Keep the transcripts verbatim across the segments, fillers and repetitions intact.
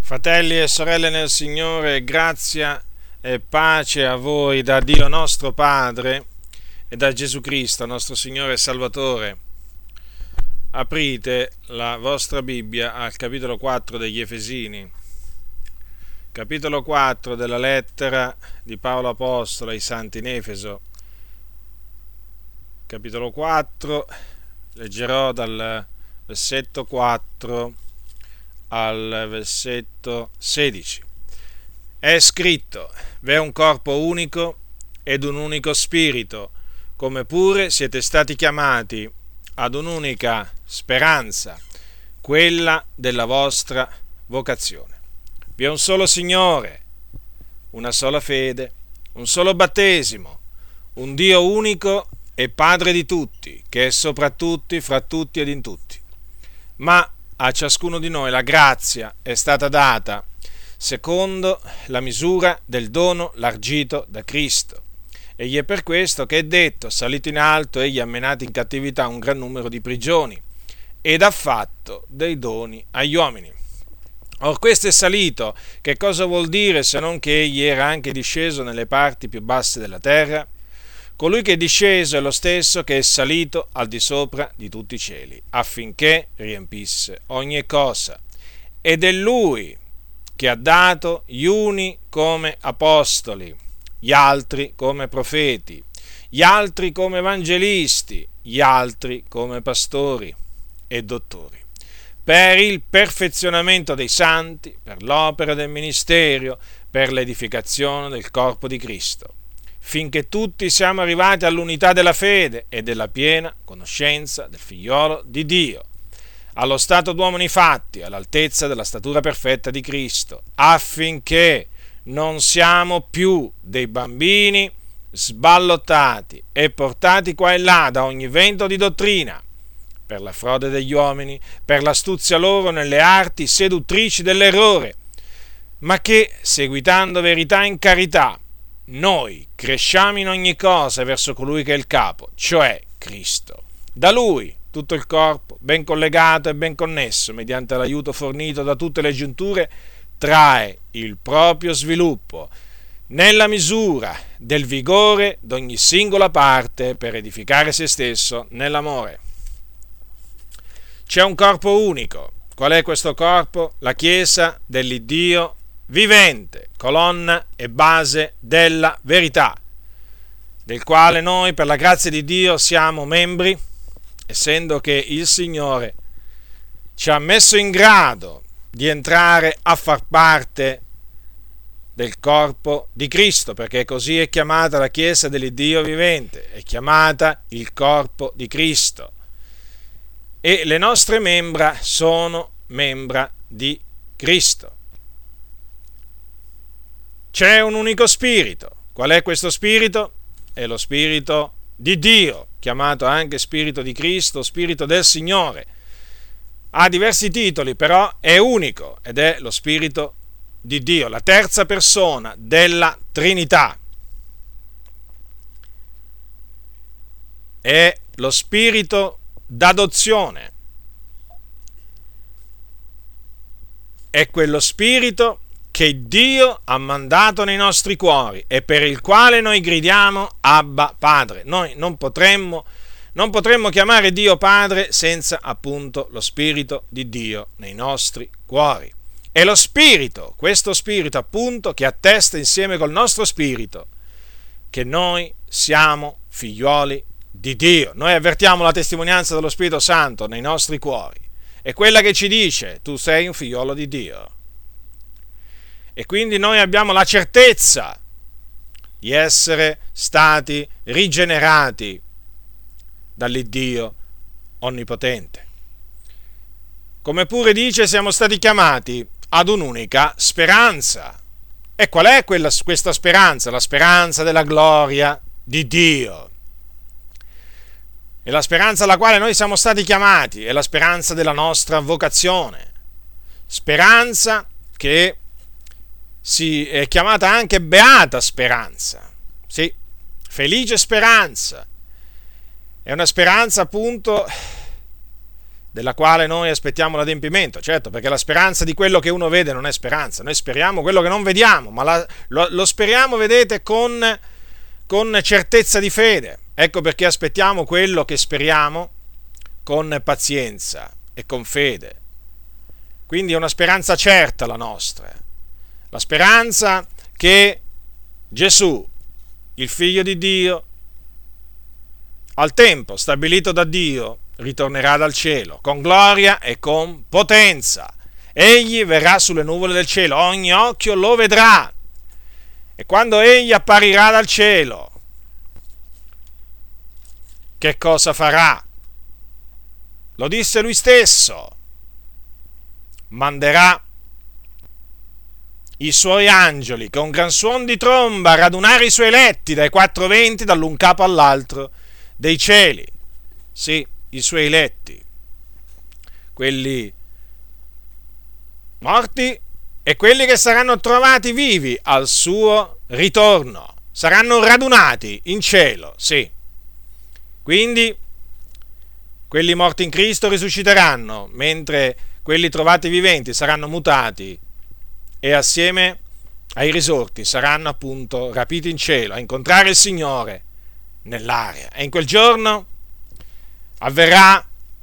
Fratelli e sorelle nel Signore, grazia e pace a voi da Dio nostro Padre e da Gesù Cristo, nostro Signore e Salvatore. Aprite la vostra Bibbia al capitolo quattro degli Efesini, capitolo quattro della lettera di Paolo Apostolo ai Santi in Efeso. Capitolo quattro, leggerò dal versetto quattro al versetto sedici. È scritto: v'è un corpo unico ed un unico spirito, come pure siete stati chiamati ad un'unica speranza, quella della vostra vocazione. Vi è un solo Signore, una sola fede, un solo battesimo, un Dio unico e Padre di tutti, che è sopra tutti, fra tutti ed in tutti. Ma a ciascuno di noi la grazia è stata data secondo la misura del dono largito da Cristo. Egli è per questo che è detto: salito in alto, egli ha menato in cattività un gran numero di prigioni ed ha fatto dei doni agli uomini. Or questo è salito, che cosa vuol dire se non che egli era anche disceso nelle parti più basse della terra? Colui che è disceso è lo stesso che è salito al di sopra di tutti i cieli, affinché riempisse ogni cosa. Ed è Lui che ha dato gli uni come apostoli, gli altri come profeti, gli altri come evangelisti, gli altri come pastori e dottori, per il perfezionamento dei santi, per l'opera del ministero, per l'edificazione del corpo di Cristo, finché tutti siamo arrivati all'unità della fede e della piena conoscenza del Figliolo di Dio, allo stato d'uomini fatti, all'altezza della statura perfetta di Cristo, affinché non siamo più dei bambini sballottati e portati qua e là da ogni vento di dottrina, per la frode degli uomini, per l'astuzia loro nelle arti seduttrici dell'errore, ma che, seguitando verità in carità, noi cresciamo in ogni cosa verso colui che è il capo, cioè Cristo. Da Lui tutto il corpo, ben collegato e ben connesso, mediante l'aiuto fornito da tutte le giunture, trae il proprio sviluppo nella misura del vigore d'ogni singola parte per edificare se stesso nell'amore. C'è un corpo unico. Qual è questo corpo? La Chiesa dell'Iddio vivente, colonna e base della verità, del quale noi per la grazia di Dio siamo membri, essendo che il Signore ci ha messo in grado di entrare a far parte del corpo di Cristo, perché così è chiamata la Chiesa dell'Iddio vivente, è chiamata il corpo di Cristo, e le nostre membra sono membra di Cristo. C'è un unico spirito. Qual è questo spirito? È lo spirito di Dio, chiamato anche spirito di Cristo, spirito del Signore. Ha diversi titoli, però è unico ed è lo spirito di Dio, la terza persona della Trinità. È lo spirito d'adozione. È quello spirito che Dio ha mandato nei nostri cuori e per il quale noi gridiamo Abba Padre. Noi non potremmo, non potremmo chiamare Dio Padre senza appunto lo Spirito di Dio nei nostri cuori. È lo Spirito, questo Spirito appunto, che attesta insieme col nostro Spirito che noi siamo figlioli di Dio. Noi avvertiamo la testimonianza dello Spirito Santo nei nostri cuori. È quella che ci dice: tu sei un figliolo di Dio. E quindi noi abbiamo la certezza di essere stati rigenerati dall'Iddio onnipotente. Come pure dice, siamo stati chiamati ad un'unica speranza. E qual è quella, questa speranza? La speranza della gloria di Dio. E la speranza alla quale noi siamo stati chiamati è la speranza della nostra vocazione. Speranza che si è chiamata anche beata speranza, sì, felice speranza. È una speranza appunto della quale noi aspettiamo l'adempimento, certo, perché la speranza di quello che uno vede non è speranza, noi speriamo quello che non vediamo, ma la, lo, lo speriamo, vedete, con, con certezza di fede. Ecco perché aspettiamo quello che speriamo con pazienza e con fede. Quindi è una speranza certa la nostra, la speranza che Gesù, il Figlio di Dio, al tempo stabilito da Dio, ritornerà dal cielo, con gloria e con potenza. Egli verrà sulle nuvole del cielo, ogni occhio lo vedrà. E quando egli apparirà dal cielo, che cosa farà? Lo disse lui stesso. Manderà i suoi angeli con gran suon di tromba a radunare i suoi eletti dai quattro venti, dall'un capo all'altro dei cieli. Sì, i suoi eletti, quelli morti e quelli che saranno trovati vivi al suo ritorno, saranno radunati in cielo, sì. Quindi quelli morti in Cristo risusciteranno, mentre quelli trovati viventi saranno mutati e assieme ai risorti saranno appunto rapiti in cielo a incontrare il Signore nell'aria. E in quel giorno avverrà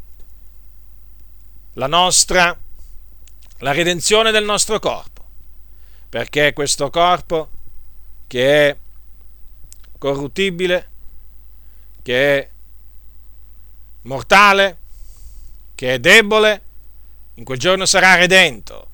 la nostra, la redenzione del nostro corpo, perché questo corpo che è corruttibile, che è mortale, che è debole, in quel giorno sarà redento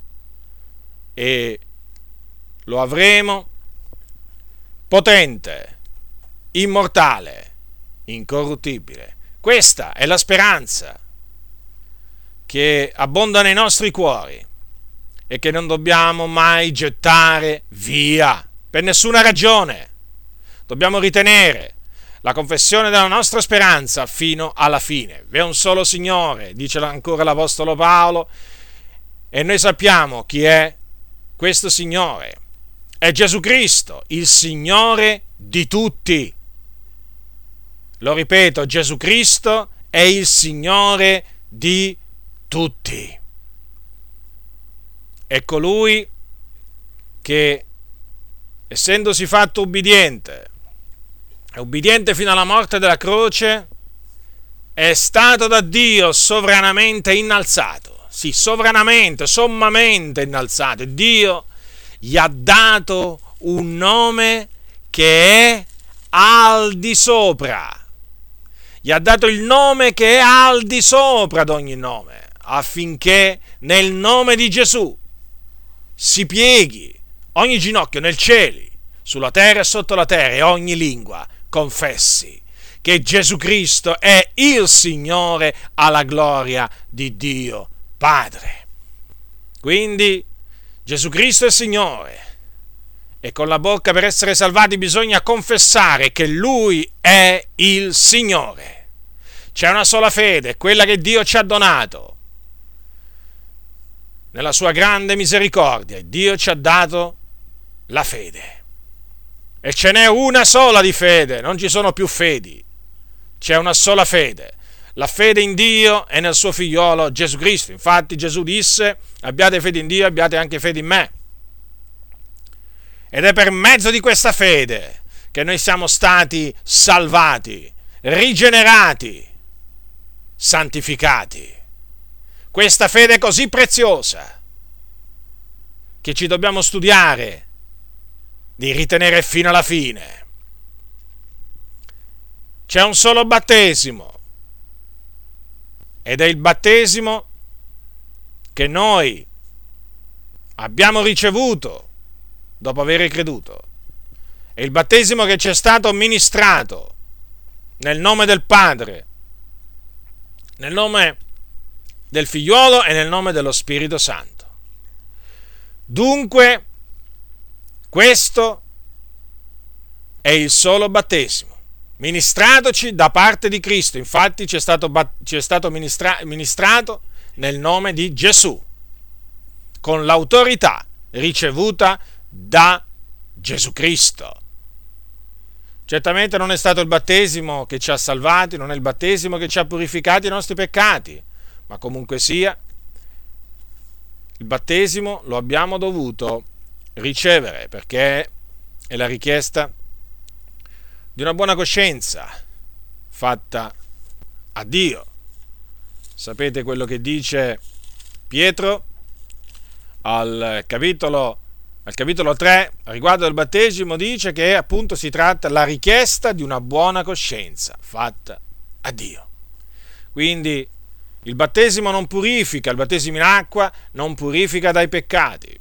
e lo avremo potente, immortale, incorruttibile. Questa è la speranza che abbonda nei nostri cuori e che non dobbiamo mai gettare via per nessuna ragione. Dobbiamo ritenere la confessione della nostra speranza fino alla fine. V'è un solo Signore, dice ancora l'Apostolo Paolo, e noi sappiamo chi è questo Signore. È Gesù Cristo, il Signore di tutti. Lo ripeto, Gesù Cristo è il Signore di tutti. È colui che, essendosi fatto ubbidiente, è ubbidiente fino alla morte della croce, è stato da Dio sovranamente innalzato. Sì, sovranamente, sommamente innalzato. Dio gli ha dato un nome che è al di sopra. Gli ha dato il nome che è al di sopra ad ogni nome, affinché nel nome di Gesù si pieghi ogni ginocchio nel cielo, sulla terra e sotto la terra, e ogni lingua confessi che Gesù Cristo è il Signore, alla gloria di Dio Padre. Quindi Gesù Cristo è Signore, e con la bocca per essere salvati bisogna confessare che Lui è il Signore. C'è una sola fede, quella che Dio ci ha donato. Nella sua grande misericordia, Dio ci ha dato la fede. E ce n'è una sola di fede, non ci sono più fedi. C'è una sola fede. La fede in Dio e nel suo figliolo Gesù Cristo. Infatti Gesù disse: abbiate fede in Dio, abbiate anche fede in me. Ed è per mezzo di questa fede che noi siamo stati salvati, rigenerati, santificati. Questa fede è così preziosa che ci dobbiamo studiare di ritenere fino alla fine. C'è un solo battesimo, ed è il battesimo che noi abbiamo ricevuto dopo aver creduto. È il battesimo che ci è stato ministrato nel nome del Padre, nel nome del Figliolo e nel nome dello Spirito Santo. Dunque, questo è il solo battesimo ministratoci da parte di Cristo. Infatti ci è stato, ci è stato ministra, ministrato nel nome di Gesù, con l'autorità ricevuta da Gesù Cristo. Certamente non è stato il battesimo che ci ha salvati, non è il battesimo che ci ha purificati i nostri peccati, ma comunque sia, il battesimo lo abbiamo dovuto ricevere perché è la richiesta di una buona coscienza fatta a Dio. Sapete quello che dice Pietro al capitolo, al capitolo tre, riguardo al battesimo, dice che appunto si tratta della richiesta di una buona coscienza fatta a Dio. Quindi il battesimo non purifica, il battesimo in acqua non purifica dai peccati.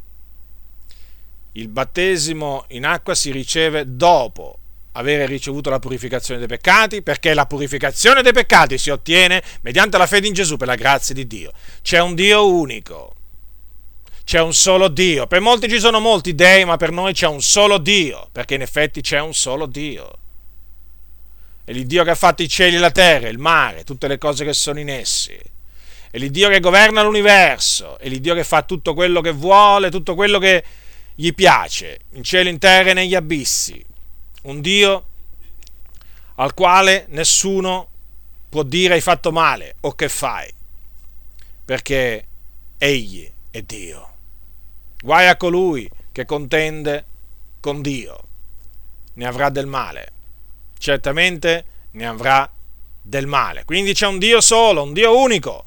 Il battesimo in acqua si riceve dopo avere ricevuto la purificazione dei peccati, perché la purificazione dei peccati si ottiene mediante la fede in Gesù per la grazia di Dio. C'è un Dio unico, c'è un solo Dio. Per molti ci sono molti dei, ma per noi c'è un solo Dio, perché in effetti c'è un solo Dio. È l'Iddio che ha fatto i cieli e la terra, il mare, tutte le cose che sono in essi. È l'Iddio che governa l'universo, è l'Iddio che fa tutto quello che vuole, tutto quello che gli piace, in cielo, in terra e negli abissi. Un Dio al quale nessuno può dire hai fatto male o che fai, perché Egli è Dio. Guai a colui che contende con Dio, ne avrà del male, certamente ne avrà del male. Quindi c'è un Dio solo, un Dio unico,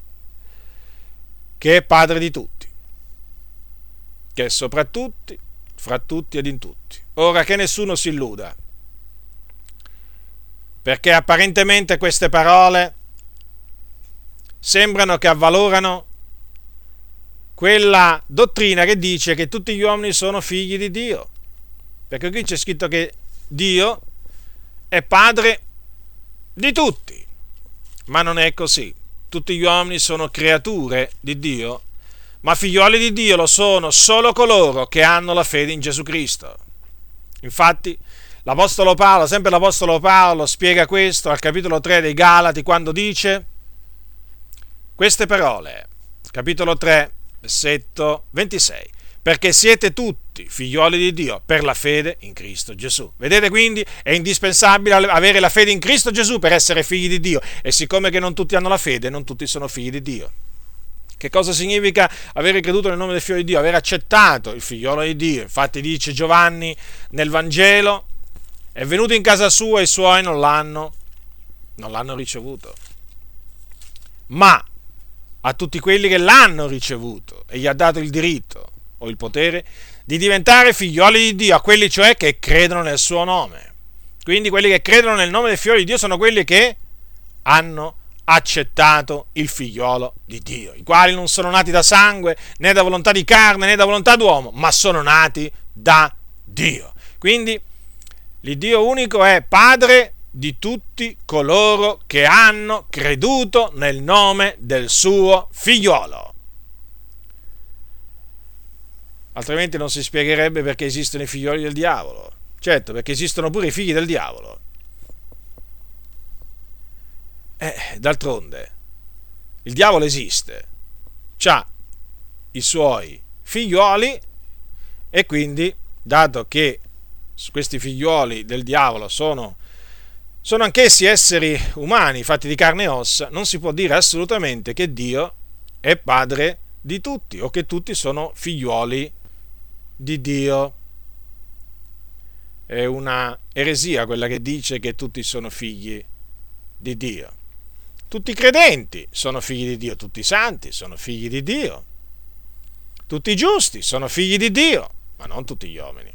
che è Padre di tutti, che è sopra tutti, fra tutti ed in tutti. Ora che nessuno si illuda, perché apparentemente queste parole sembrano che avvalorano quella dottrina che dice che tutti gli uomini sono figli di Dio, perché qui c'è scritto che Dio è Padre di tutti, ma non è così. Tutti gli uomini sono creature di Dio, ma figlioli di Dio lo sono solo coloro che hanno la fede in Gesù Cristo. Infatti l'Apostolo Paolo, sempre l'Apostolo Paolo, spiega questo al capitolo tre dei Galati, quando dice queste parole, capitolo tre, versetto ventisei: perché siete tutti figlioli di Dio per la fede in Cristo Gesù. Vedete, quindi è indispensabile avere la fede in Cristo Gesù per essere figli di Dio, e siccome che non tutti hanno la fede, non tutti sono figli di Dio. Che cosa significa avere creduto nel nome del Figlio di Dio? Aver accettato il Figliolo di Dio. Infatti dice Giovanni nel Vangelo: è venuto in casa sua e i suoi non l'hanno, non l'hanno ricevuto. Ma a tutti quelli che l'hanno ricevuto e gli ha dato il diritto o il potere di diventare figlioli di Dio, a quelli cioè che credono nel suo nome. Quindi quelli che credono nel nome del Figlio di Dio sono quelli che hanno accettato il figliolo di Dio, i quali non sono nati da sangue, né da volontà di carne, né da volontà d'uomo, ma sono nati da Dio. Quindi l'Iddio unico è Padre di tutti coloro che hanno creduto nel nome del suo figliolo. Altrimenti non si spiegherebbe perché esistono i figlioli del diavolo. Certo, perché esistono pure i figli del diavolo. Eh, d'altronde, il diavolo esiste, c'ha i suoi figlioli, e quindi, dato che questi figlioli del diavolo sono, sono anch'essi esseri umani fatti di carne e ossa, non si può dire assolutamente che Dio è padre di tutti o che tutti sono figlioli di Dio. È una eresia quella che dice che tutti sono figli di Dio. Tutti i credenti sono figli di Dio, tutti i santi sono figli di Dio, tutti i giusti sono figli di Dio, ma non tutti gli uomini.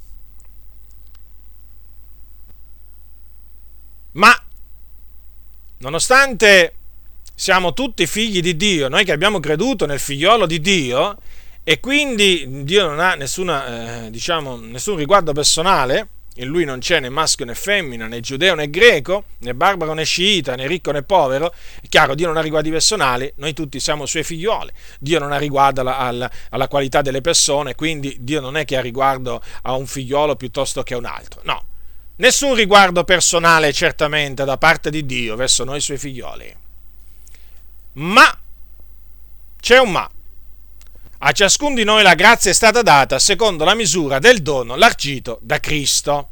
Ma, nonostante siamo tutti figli di Dio, noi che abbiamo creduto nel figliolo di Dio, e quindi Dio non ha nessuna, eh, diciamo, nessun riguardo personale, in lui non c'è né maschio né femmina, né giudeo né greco, né barbaro né sciita, né ricco né povero. È chiaro, Dio non ha riguardi personali, noi tutti siamo suoi figlioli. Dio non ha riguardo alla, alla, alla qualità delle persone, quindi Dio non è che ha riguardo a un figliolo piuttosto che a un altro. No, nessun riguardo personale certamente da parte di Dio verso noi suoi figlioli. Ma, c'è un ma. A ciascun di noi la grazia è stata data secondo la misura del dono largito da Cristo.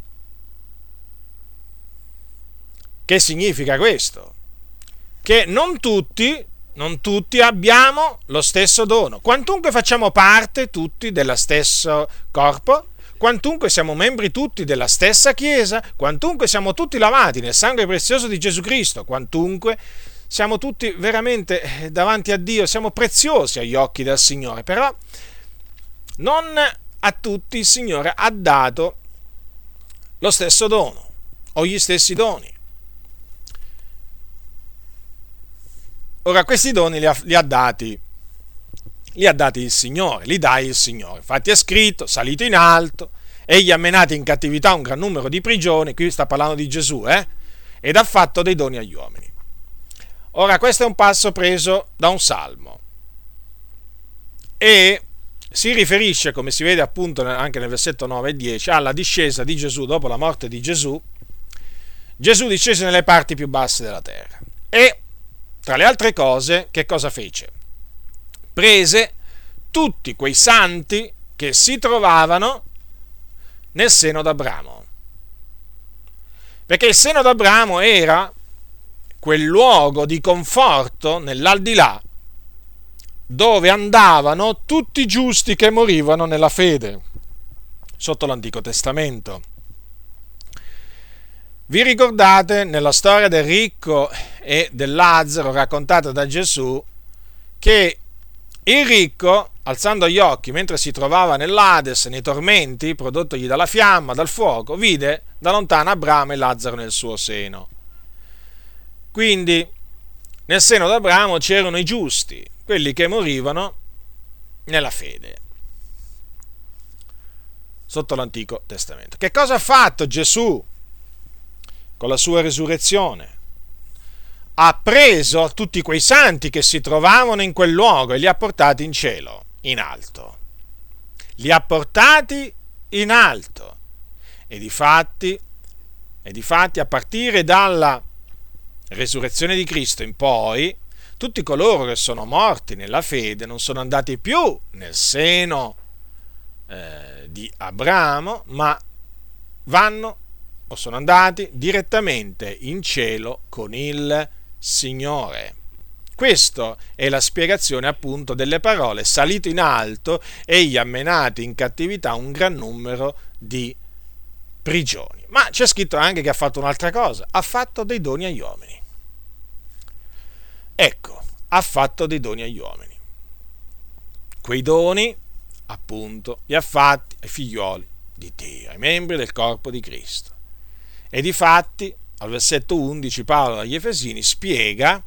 Che significa questo? Che non tutti non tutti abbiamo lo stesso dono. Quantunque facciamo parte tutti dello stesso corpo, quantunque siamo membri tutti della stessa Chiesa, quantunque siamo tutti lavati nel sangue prezioso di Gesù Cristo, quantunque siamo tutti veramente davanti a Dio, siamo preziosi agli occhi del Signore, però non a tutti il Signore ha dato lo stesso dono o gli stessi doni. Ora, questi doni li ha, li ha dati li ha dati il Signore, li dà il Signore. Infatti è scritto, salito in alto, egli ha menato in cattività un gran numero di prigioni, qui sta parlando di Gesù, eh? Ed ha fatto dei doni agli uomini. Ora, questo è un passo preso da un salmo e si riferisce, come si vede appunto anche nel versetto nove e dieci, alla discesa di Gesù dopo la morte di Gesù. Gesù discese nelle parti più basse della terra e, tra le altre cose, che cosa fece? Prese tutti quei santi che si trovavano nel seno d'Abramo. Perché il seno d'Abramo era quel luogo di conforto nell'aldilà dove andavano tutti i giusti che morivano nella fede, sotto l'Antico Testamento. Vi ricordate nella storia del ricco e del Lazzaro raccontata da Gesù che il ricco, alzando gli occhi mentre si trovava nell'Ades, nei tormenti prodottogli dalla fiamma, dal fuoco, vide da lontano Abramo e Lazzaro nel suo seno. Quindi nel seno d'Abramo c'erano i giusti, quelli che morivano nella fede, sotto l'Antico Testamento. Che cosa ha fatto Gesù con la sua resurrezione? Ha preso tutti quei santi che si trovavano in quel luogo e li ha portati in cielo, in alto. Li ha portati in alto. E difatti, e difatti a partire dalla resurrezione di Cristo in poi, tutti coloro che sono morti nella fede non sono andati più nel seno eh, di Abramo, ma vanno o sono andati direttamente in cielo con il Signore. Questa è la spiegazione appunto delle parole: salito in alto, egli ha menato in cattività un gran numero di prigioni. Ma c'è scritto anche che ha fatto un'altra cosa: ha fatto dei doni agli uomini. Ecco, ha fatto dei doni agli uomini. Quei doni, appunto, li ha fatti ai figlioli di Dio, ai membri del corpo di Cristo. E difatti, al versetto undici, Paolo agli Efesini spiega,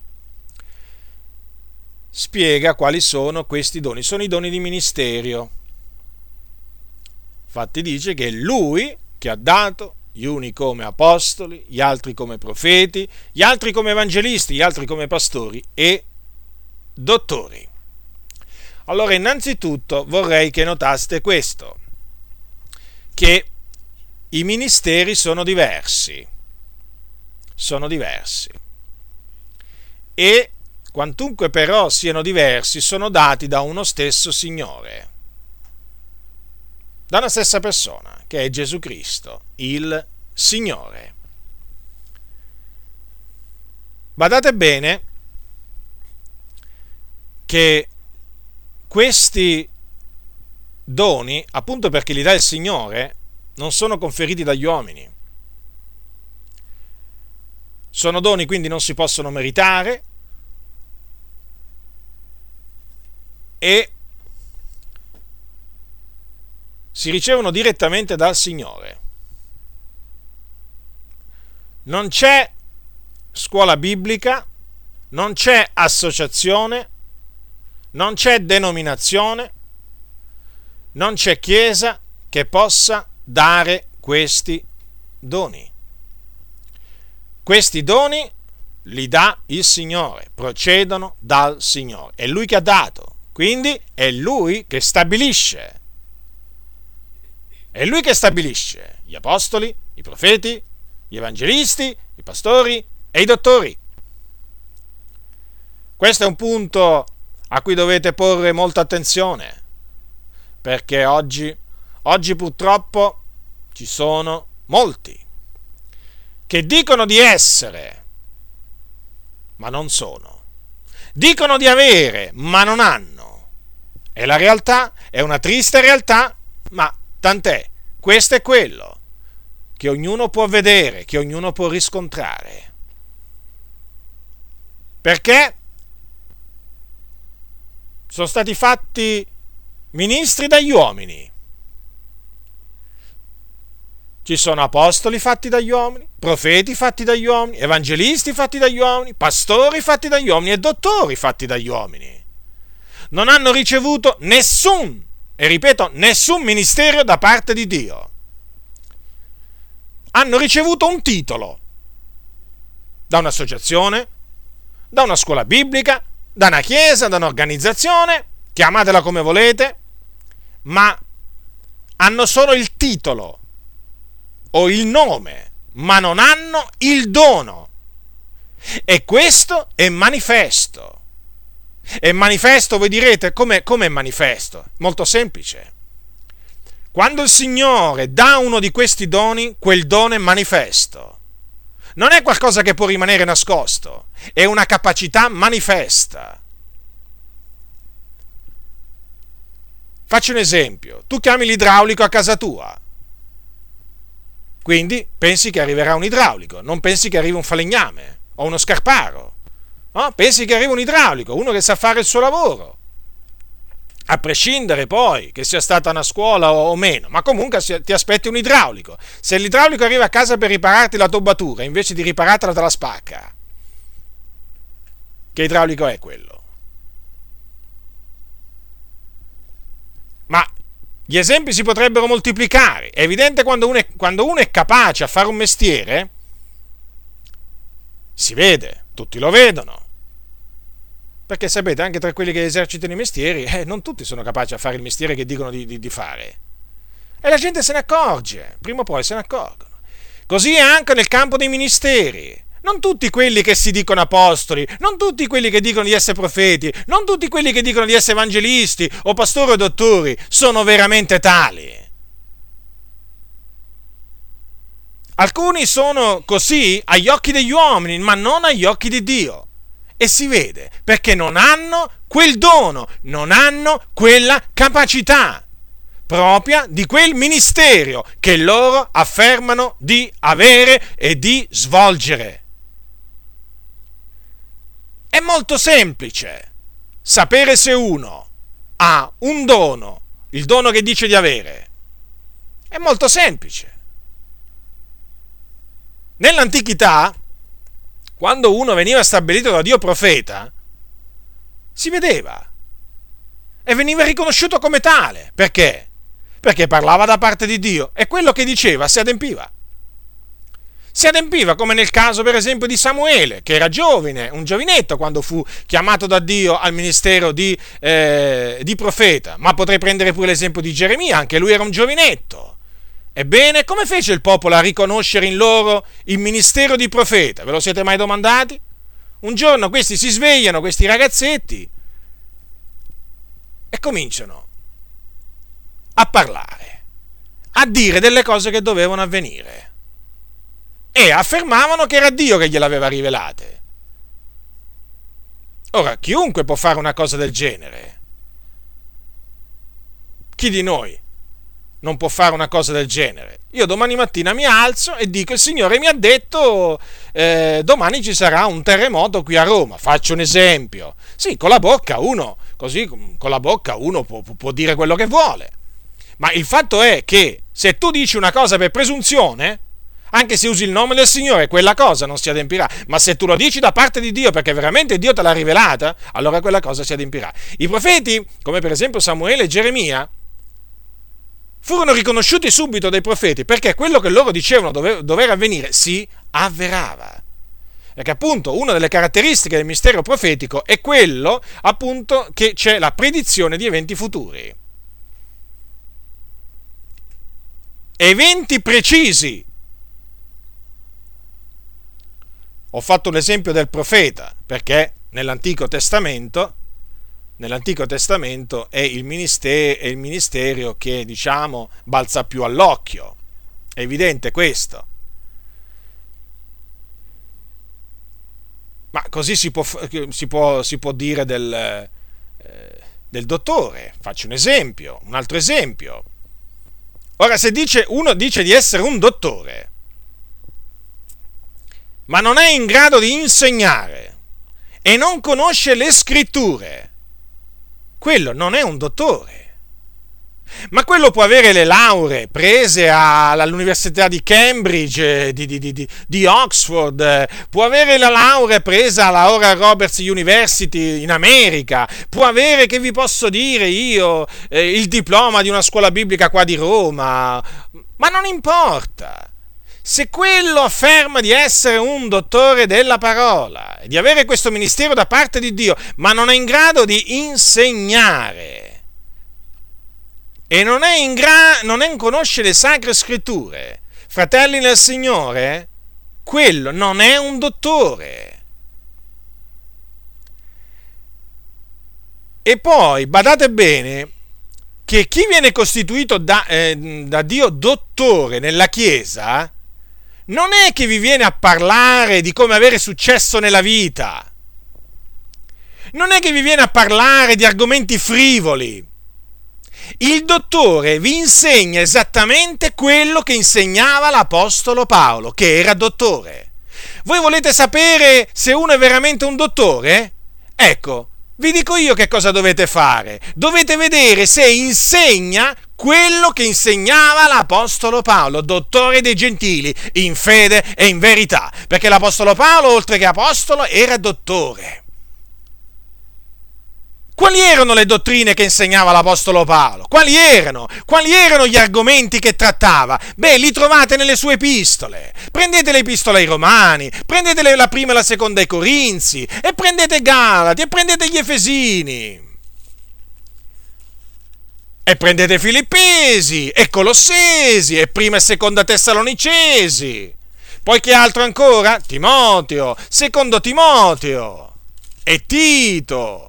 spiega quali sono questi doni. Sono i doni di ministerio. Infatti dice che è Lui che ha dato gli uni come apostoli, gli altri come profeti, gli altri come evangelisti, gli altri come pastori e dottori. Allora, innanzitutto vorrei che notaste questo, che i ministeri sono diversi, sono diversi, e quantunque però siano diversi, sono dati da uno stesso Signore, da una stessa persona, che è Gesù Cristo, il Signore. Badate bene che questi doni, appunto perché li dà il Signore, non sono conferiti dagli uomini. Sono doni, quindi non si possono meritare, e si ricevono direttamente dal Signore. Non c'è scuola biblica, non c'è associazione, non c'è denominazione, non c'è chiesa che possa dare questi doni. Questi doni li dà il Signore, procedono dal Signore. È Lui che ha dato, quindi è Lui che stabilisce. È Lui che stabilisce gli apostoli, i profeti, gli evangelisti, i pastori e i dottori. Questo è un punto a cui dovete porre molta attenzione, perché oggi, oggi purtroppo ci sono molti che dicono di essere, ma non sono. dicono di avere, ma non hanno. E la realtà è una triste realtà, ma tant'è. Questo è quello che ognuno può vedere, che ognuno può riscontrare. Perché sono stati fatti ministri dagli uomini. Ci sono apostoli fatti dagli uomini, profeti fatti dagli uomini, evangelisti fatti dagli uomini, pastori fatti dagli uomini e dottori fatti dagli uomini. Non hanno ricevuto nessun, e ripeto, nessun ministero da parte di Dio. Hanno ricevuto un titolo da un'associazione, da una scuola biblica, da una chiesa, da un'organizzazione, chiamatela come volete, ma hanno solo il titolo o il nome, ma non hanno il dono. E questo è manifesto. È manifesto, voi direte, come è manifesto? Molto semplice. Quando il Signore dà uno di questi doni, quel dono è manifesto. Non è qualcosa che può rimanere nascosto, è una capacità manifesta. Faccio un esempio. Tu chiami l'idraulico a casa tua. Quindi pensi che arriverà un idraulico, non pensi che arrivi un falegname o uno scarparo. No? Pensi che arrivi un idraulico, uno che sa fare il suo lavoro. A prescindere poi che sia stata una scuola o meno, ma comunque ti aspetti un idraulico. Se l'idraulico arriva a casa per ripararti la tubatura, invece di riparartela te la spacca, che idraulico è quello? Ma gli esempi si potrebbero moltiplicare. È evidente quando uno è, quando uno è capace a fare un mestiere, si vede, tutti lo vedono. Perché sapete, anche tra quelli che esercitano i mestieri, eh, non tutti sono capaci a fare il mestiere che dicono di, di, di fare. E la gente se ne accorge, prima o poi se ne accorgono. Così è anche nel campo dei ministeri. Non tutti quelli che si dicono apostoli, non tutti quelli che dicono di essere profeti, non tutti quelli che dicono di essere evangelisti o pastori o dottori sono veramente tali. Alcuni sono così agli occhi degli uomini, ma non agli occhi di Dio. E si vede, perché non hanno quel dono, non hanno quella capacità propria di quel ministero che loro affermano di avere e di svolgere. È molto semplice sapere se uno ha un dono, il dono che dice di avere. È molto semplice. Nell'antichità, quando uno veniva stabilito da Dio profeta, si vedeva e veniva riconosciuto come tale. Perché? Perché parlava da parte di Dio e quello che diceva si adempiva. Si adempiva, come nel caso per esempio di Samuele, che era giovane, un giovinetto quando fu chiamato da Dio al ministero di, eh, di profeta. Ma potrei prendere pure l'esempio di Geremia, anche lui era un giovinetto. Ebbene, come fece il popolo a riconoscere in loro il ministero di profeta? Ve lo siete mai domandati? Un giorno questi si svegliano, questi ragazzetti, e cominciano a parlare, a dire delle cose che dovevano avvenire. E affermavano che era Dio che gliel'aveva rivelate. Ora, chiunque può fare una cosa del genere. Chi di noi non può fare una cosa del genere? Io domani mattina mi alzo e dico: il Signore mi ha detto eh, domani ci sarà un terremoto qui a Roma. Faccio un esempio. Sì, con la bocca uno, così con la bocca uno può, può dire quello che vuole. Ma il fatto è che se tu dici una cosa per presunzione, anche se usi il nome del Signore, quella cosa non si adempirà. Ma se tu lo dici da parte di Dio, perché veramente Dio te l'ha rivelata, allora quella cosa si adempirà. I profeti, come per esempio Samuele e Geremia, furono riconosciuti subito dai profeti, perché quello che loro dicevano dover, dover avvenire si avverava. Perché appunto una delle caratteristiche del mistero profetico è quello appunto che c'è la predizione di eventi futuri. Eventi precisi. Ho fatto l'esempio del profeta, perché nell'Antico Testamento, nell'Antico Testamento è il ministero, è il ministero che, diciamo, balza più all'occhio. È evidente questo. Ma così si può, si può, si può dire del, eh, del dottore. Faccio un esempio, un altro esempio. Ora, se dice, uno dice di essere un dottore, ma non è in grado di insegnare e non conosce le scritture, quello non è un dottore. Ma quello può avere le lauree prese all'Università di Cambridge, di, di, di, di Oxford, può avere la laurea presa alla Oral Roberts University in America, può avere, che vi posso dire io, eh, il diploma di una scuola biblica qua di Roma, ma non importa. Se quello afferma di essere un dottore della parola, di avere questo ministero da parte di Dio, ma non è in grado di insegnare, e non è in gra- non è in conosce le sacre scritture, fratelli nel Signore, quello non è un dottore. E poi badate bene che chi viene costituito da, eh, da Dio dottore nella Chiesa non è che vi viene a parlare di come avere successo nella vita, non è che vi viene a parlare di argomenti frivoli. Il dottore vi insegna esattamente quello che insegnava l'Apostolo Paolo, che era dottore. Voi volete sapere se uno è veramente un dottore? Ecco, vi dico io che cosa dovete fare. Dovete vedere se insegna quello che insegnava l'Apostolo Paolo, dottore dei gentili, in fede e in verità. Perché l'Apostolo Paolo, oltre che apostolo, era dottore. Quali erano le dottrine che insegnava l'Apostolo Paolo? Quali erano? Quali erano gli argomenti che trattava? Beh, li trovate nelle sue epistole. Prendete l'epistola ai Romani, prendete la prima e la seconda ai Corinzi, e prendete Galati, e prendete gli Efesini, e prendete Filippesi, e Colossesi, e prima e seconda Tessalonicesi. Poi che altro ancora? Timoteo, secondo Timoteo, e Tito.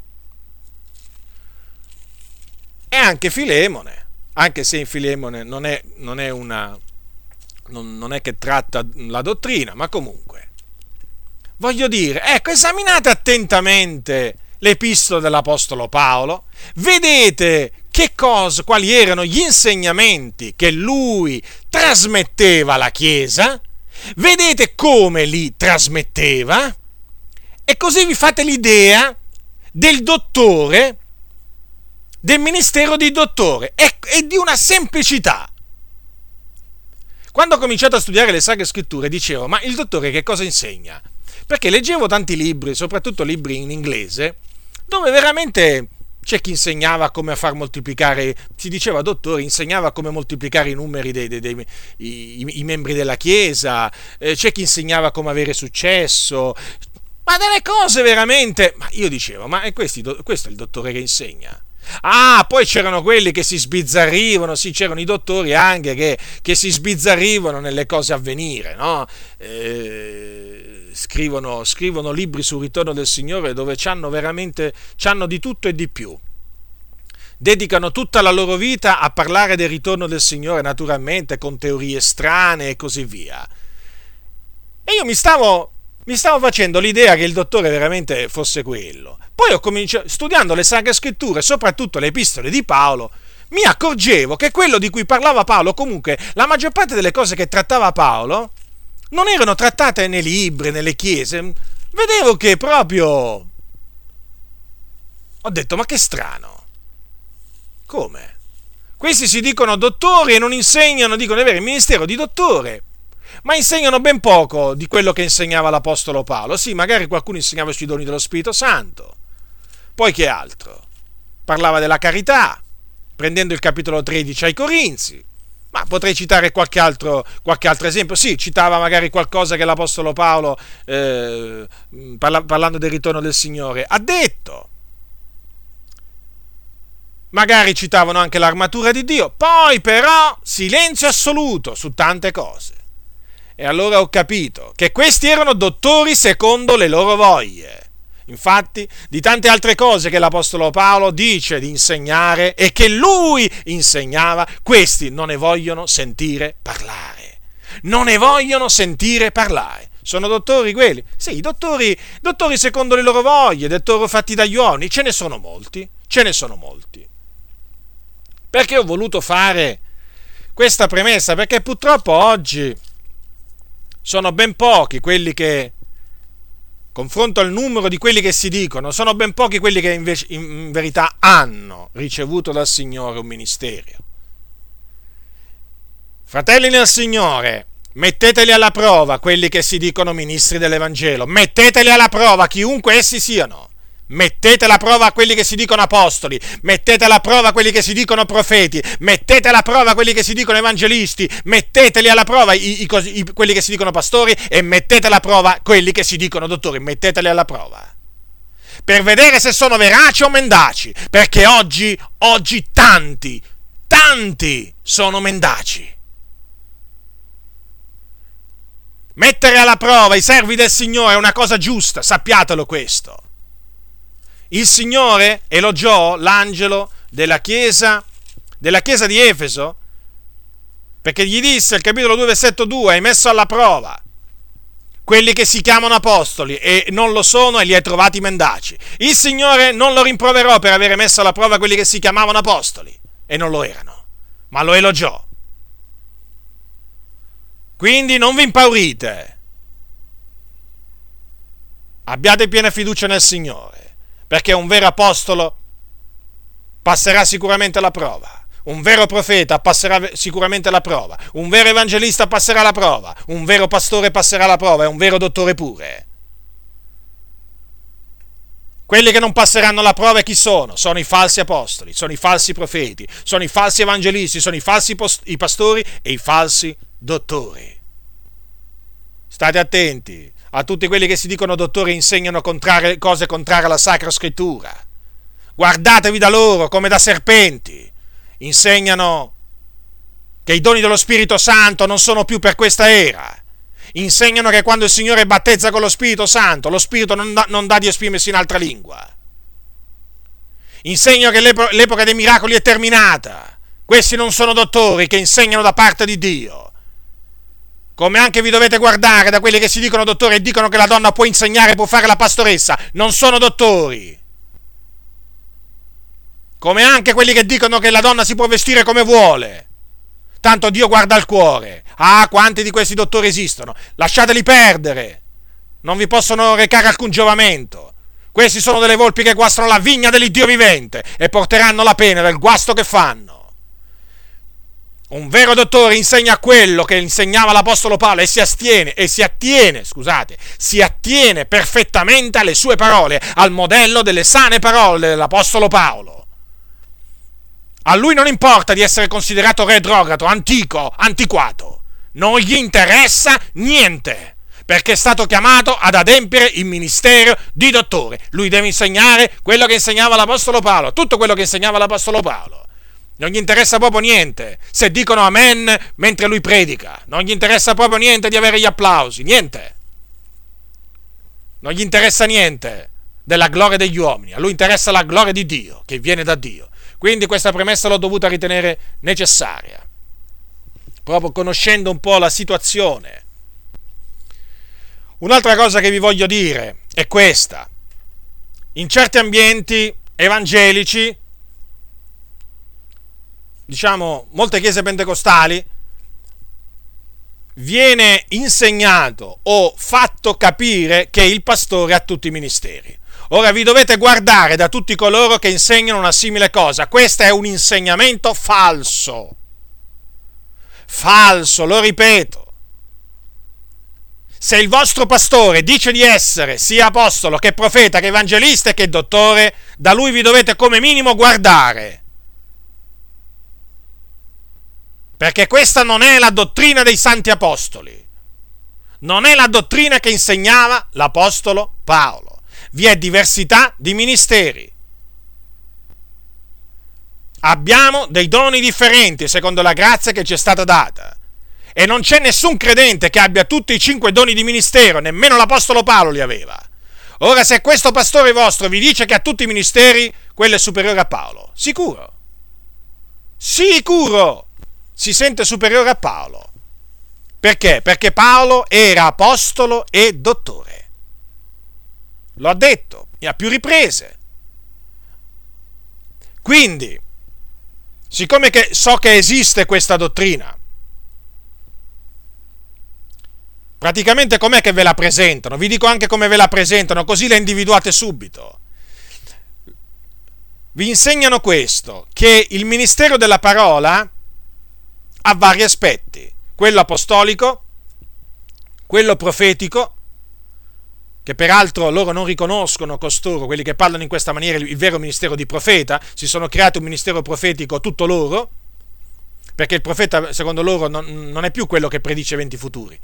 E anche Filemone, anche se in Filemone non è, non è una non, non è che tratta la dottrina, ma comunque voglio dire, ecco, esaminate attentamente l'epistola dell'Apostolo Paolo, vedete che cosa, quali erano gli insegnamenti che lui trasmetteva alla Chiesa, vedete come li trasmetteva, e così vi fate l'idea del dottore, del ministero di dottore, e, e di una semplicità. Quando ho cominciato a studiare le Sacre Scritture dicevo, ma il dottore che cosa insegna? Perché leggevo tanti libri, soprattutto libri in inglese, dove veramente c'è chi insegnava come far moltiplicare, si diceva dottore, insegnava come moltiplicare i numeri dei, dei, dei i, i membri della Chiesa, eh, c'è chi insegnava come avere successo, ma delle cose veramente, ma io dicevo, ma è questi, questo è il dottore che insegna? Ah, poi c'erano quelli che si sbizzarrivano, sì, c'erano i dottori anche che, che si sbizzarrivano nelle cose a venire, no? Eh, scrivono, scrivono libri sul ritorno del Signore dove c'hanno veramente, c'hanno di tutto e di più. Dedicano tutta la loro vita a parlare del ritorno del Signore, naturalmente, con teorie strane e così via. E io mi stavo... Mi stavo facendo l'idea che il dottore veramente fosse quello. Poi ho cominciato, studiando le Sacre Scritture, soprattutto le epistole di Paolo, mi accorgevo che quello di cui parlava Paolo, comunque la maggior parte delle cose che trattava Paolo, non erano trattate nei libri, nelle chiese. Vedevo che proprio... Ho detto, ma che strano. Come? Questi si dicono dottori e non insegnano, dicono di avere il ministero di dottore, ma insegnano ben poco di quello che insegnava l'Apostolo Paolo. Sì, magari qualcuno insegnava sui doni dello Spirito Santo. Poi che altro? Parlava della carità, prendendo il capitolo tredici ai Corinzi. Ma potrei citare qualche altro, qualche altro esempio. Sì, citava magari qualcosa che l'Apostolo Paolo, eh, parla, parlando del ritorno del Signore, ha detto. Magari citavano anche l'armatura di Dio. Poi però silenzio assoluto su tante cose. E allora ho capito che questi erano dottori secondo le loro voglie. Infatti, di tante altre cose che l'Apostolo Paolo dice di insegnare e che lui insegnava, questi non ne vogliono sentire parlare. Non ne vogliono sentire parlare. Sono dottori quelli? Sì, dottori, dottori secondo le loro voglie, dottori fatti dagli uomini, ce ne sono molti, ce ne sono molti. Perché ho voluto fare questa premessa? Perché purtroppo oggi sono ben pochi quelli che, confronto al numero di quelli che si dicono, sono ben pochi quelli che invece in verità hanno ricevuto dal Signore un ministero. Fratelli nel Signore, metteteli alla prova quelli che si dicono ministri dell'Evangelo, metteteli alla prova chiunque essi siano. Mettete alla prova quelli che si dicono apostoli, mettete alla prova quelli che si dicono profeti, mettete alla prova quelli che si dicono evangelisti, metteteli alla prova i, i, i, quelli che si dicono pastori e mettete alla prova quelli che si dicono dottori, metteteli alla prova. Per vedere se sono veraci o mendaci, perché oggi, oggi tanti, tanti sono mendaci. Mettere alla prova i servi del Signore è una cosa giusta, sappiatelo questo. Il Signore elogiò l'angelo della chiesa, della chiesa di Efeso, perché gli disse, al capitolo due, versetto due, hai messo alla prova quelli che si chiamano apostoli e non lo sono e li hai trovati mendaci. Il Signore non lo rimproverò per avere messo alla prova quelli che si chiamavano apostoli e non lo erano, ma lo elogiò. Quindi non vi impaurite, abbiate piena fiducia nel Signore, perché un vero apostolo passerà sicuramente la prova, un vero profeta passerà sicuramente la prova, un vero evangelista passerà la prova, un vero pastore passerà la prova e un vero dottore pure. Quelli che non passeranno la prova chi sono? Sono i falsi apostoli, sono i falsi profeti, sono i falsi evangelisti, sono i falsi post- i pastori e i falsi dottori. State attenti a tutti quelli che si dicono dottori e insegnano contrarie, cose contrarie alla Sacra Scrittura. Guardatevi da loro come da serpenti. Insegnano che i doni dello Spirito Santo non sono più per questa era. Insegnano che quando il Signore battezza con lo Spirito Santo, lo Spirito non dà, non dà di esprimersi in altra lingua. Insegnano che l'epo- l'epoca dei miracoli è terminata. Questi non sono dottori che insegnano da parte di Dio. Come anche vi dovete guardare da quelli che si dicono dottori e dicono che la donna può insegnare, può fare la pastoressa. Non sono dottori. Come anche quelli che dicono che la donna si può vestire come vuole. Tanto Dio guarda al cuore. Ah, quanti di questi dottori esistono? Lasciateli perdere. Non vi possono recare alcun giovamento. Questi sono delle volpi che guastano la vigna dell'Iddio vivente e porteranno la pena del guasto che fanno. Un vero dottore insegna quello che insegnava l'Apostolo Paolo e si astiene, e si attiene, scusate, si attiene perfettamente alle sue parole, al modello delle sane parole dell'Apostolo Paolo. A lui non importa di essere considerato retrogrado, antico, antiquato. Non gli interessa niente, perché è stato chiamato ad adempiere il ministero di dottore. Lui deve insegnare quello che insegnava l'Apostolo Paolo, tutto quello che insegnava l'Apostolo Paolo. Non gli interessa proprio niente se dicono amen mentre lui predica. Non gli interessa proprio niente di avere gli applausi. Niente. Non gli interessa niente della gloria degli uomini. A lui interessa la gloria di Dio, che viene da Dio. Quindi questa premessa l'ho dovuta ritenere necessaria, proprio conoscendo un po' la situazione. Un'altra cosa che vi voglio dire è questa. In certi ambienti evangelici, diciamo, molte chiese pentecostali, viene insegnato o fatto capire che il pastore ha tutti i ministeri. Ora vi dovete guardare da tutti coloro che insegnano una simile cosa. Questo è un insegnamento falso. Falso, lo ripeto. Se il vostro pastore dice di essere sia apostolo che profeta che evangelista e che dottore, da lui vi dovete come minimo guardare. Perché questa non è la dottrina dei santi apostoli. Non è la dottrina che insegnava l'apostolo Paolo. Vi è diversità di ministeri. Abbiamo dei doni differenti secondo la grazia che ci è stata data. E non c'è nessun credente che abbia tutti i cinque doni di ministero, nemmeno l'apostolo Paolo li aveva. Ora, se questo pastore vostro vi dice che ha tutti i ministeri, quello è superiore a Paolo. Sicuro. Sicuro. Si sente superiore a Paolo. Perché? Perché Paolo era apostolo e dottore. Lo ha detto a più riprese. Quindi, siccome che so che esiste questa dottrina, praticamente com'è che ve la presentano? Vi dico anche come ve la presentano, così la individuate subito. Vi insegnano questo, che il ministero della parola ha vari aspetti: quello apostolico, quello profetico, che peraltro loro non riconoscono, costoro, quelli che parlano in questa maniera, il vero ministero di profeta. Si sono creati un ministero profetico tutto loro, perché il profeta, secondo loro, non, non è più quello che predice eventi futuri.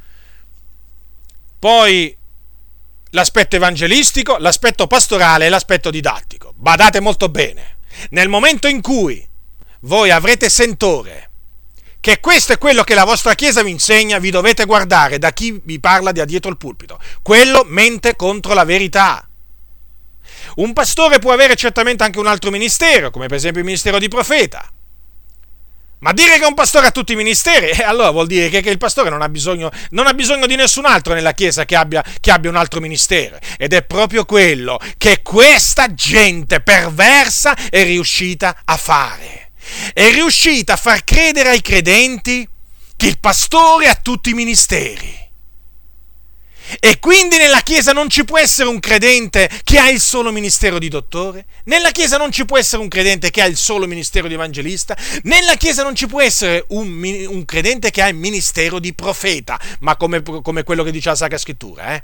Poi l'aspetto evangelistico, l'aspetto pastorale e l'aspetto didattico. Badate molto bene, nel momento in cui voi avrete sentore che questo è quello che la vostra Chiesa vi insegna, vi dovete guardare da chi vi parla da dietro il pulpito. Quello mente contro la verità. Un pastore può avere certamente anche un altro ministero, come per esempio il ministero di profeta. Ma dire che un pastore ha tutti i ministeri, eh, allora vuol dire che, che il pastore non ha bisogno, non ha bisogno di nessun altro nella Chiesa che abbia, che abbia un altro ministero. Ed è proprio quello che questa gente perversa è riuscita a fare. È riuscita a far credere ai credenti che il pastore ha tutti i ministeri. E quindi nella Chiesa non ci può essere un credente che ha il solo ministero di dottore, nella Chiesa non ci può essere un credente che ha il solo ministero di evangelista, nella Chiesa non ci può essere un, un credente che ha il ministero di profeta, ma come, come quello che dice la Sacra Scrittura, eh?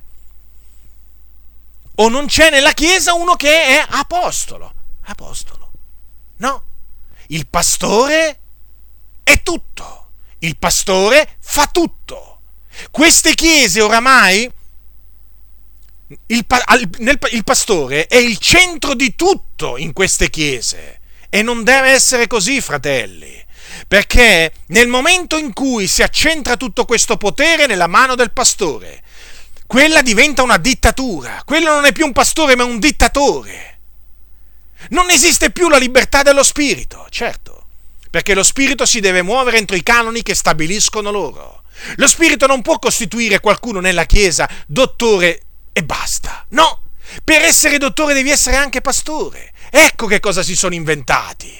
O non c'è nella Chiesa uno che è apostolo. Apostolo. No. Il pastore è tutto. Il pastore fa tutto. Queste chiese oramai, il, nel, il pastore è il centro di tutto in queste chiese. E non deve essere così, fratelli. Perché nel momento in cui si accentra tutto questo potere nella mano del pastore, quella diventa una dittatura. Quello non è più un pastore, ma un dittatore. Non esiste più la libertà dello spirito, certo, perché lo spirito si deve muovere entro i canoni che stabiliscono loro. Lo spirito non può costituire qualcuno nella Chiesa dottore e basta. No, per essere dottore devi essere anche pastore. Ecco che cosa si sono inventati.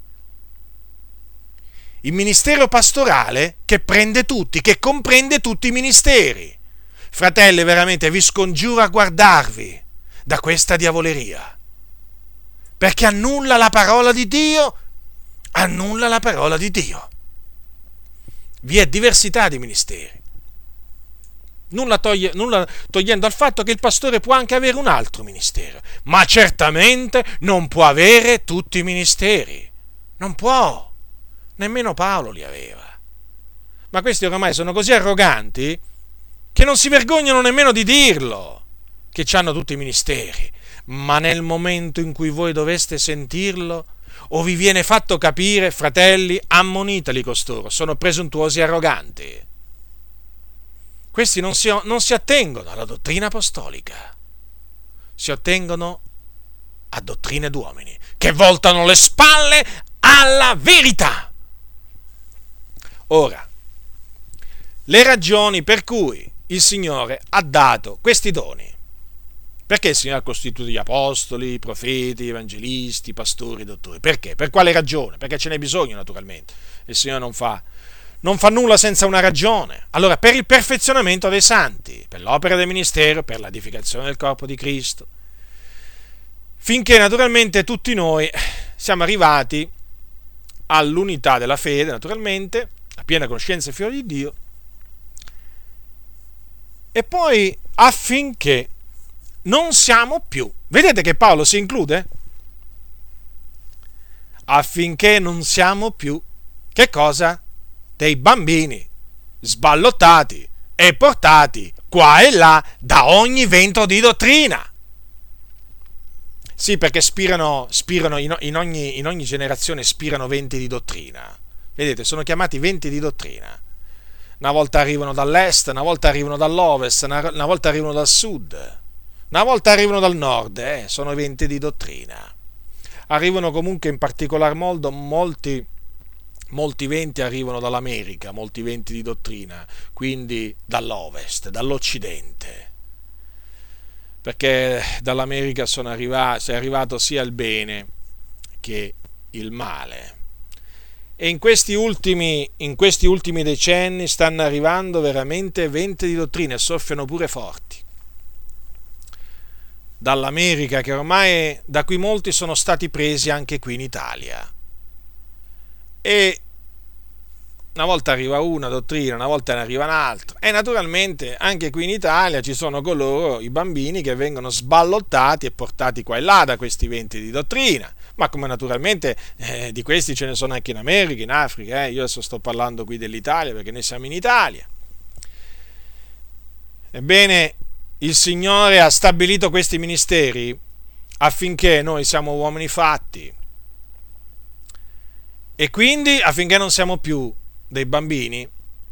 Il ministero pastorale che prende tutti, che comprende tutti i ministeri. Fratelli, veramente vi scongiuro a guardarvi da questa diavoleria. Perché annulla la parola di Dio, annulla la parola di Dio. Vi è diversità di ministeri. Nulla, toglie, nulla togliendo al fatto che il pastore può anche avere un altro ministero, ma certamente non può avere tutti i ministeri. Non può. Nemmeno Paolo li aveva. Ma questi oramai sono così arroganti che non si vergognano nemmeno di dirlo, che hanno tutti i ministeri. Ma nel momento in cui voi doveste sentirlo, o vi viene fatto capire, fratelli, ammoniteli costoro, sono presuntuosi e arroganti. Questi non si, non si attengono alla dottrina apostolica, si attengono a dottrine d'uomini, che voltano le spalle alla verità. Ora, le ragioni per cui il Signore ha dato questi doni. Perché il Signore ha costituito gli apostoli, i profeti, gli evangelisti, i pastori, i dottori? Perché? Per quale ragione? Perché ce n'è bisogno, naturalmente. Il Signore non fa, non fa nulla senza una ragione. Allora, per il perfezionamento dei santi, per l'opera del ministero, per l'edificazione del corpo di Cristo, finché naturalmente tutti noi siamo arrivati all'unità della fede, naturalmente, a piena conoscenza del Figlio di Dio, e poi affinché non siamo più, vedete che Paolo si include? Affinché non siamo più, che cosa? Dei bambini, sballottati e portati qua e là da ogni vento di dottrina. Sì, perché spirano, spirano in, in, ogni, in ogni generazione spirano venti di dottrina. Vedete, sono chiamati venti di dottrina. Una volta arrivano dall'est, una volta arrivano dall'ovest, una, una volta arrivano dal sud. Una volta arrivano dal nord, eh, sono venti di dottrina. Arrivano comunque in particolar modo molti molti venti arrivano dall'America, molti venti di dottrina, quindi dall'Ovest, dall'Occidente, perché dall'America sono arrivato, è arrivato sia il bene che il male. E in questi ultimi, in questi ultimi decenni stanno arrivando veramente venti di dottrina e soffiano pure forti. Dall'America, che ormai, da cui molti sono stati presi anche qui in Italia. E una volta arriva una dottrina, una volta ne arriva un'altra. E naturalmente anche qui in Italia ci sono coloro, i bambini, che vengono sballottati e portati qua e là da questi venti di dottrina. Ma come naturalmente eh, di questi ce ne sono anche in America, in Africa. Eh. Io adesso sto parlando qui dell'Italia perché noi siamo in Italia. Ebbene, il Signore ha stabilito questi ministeri affinché noi siamo uomini fatti e quindi affinché non siamo più dei bambini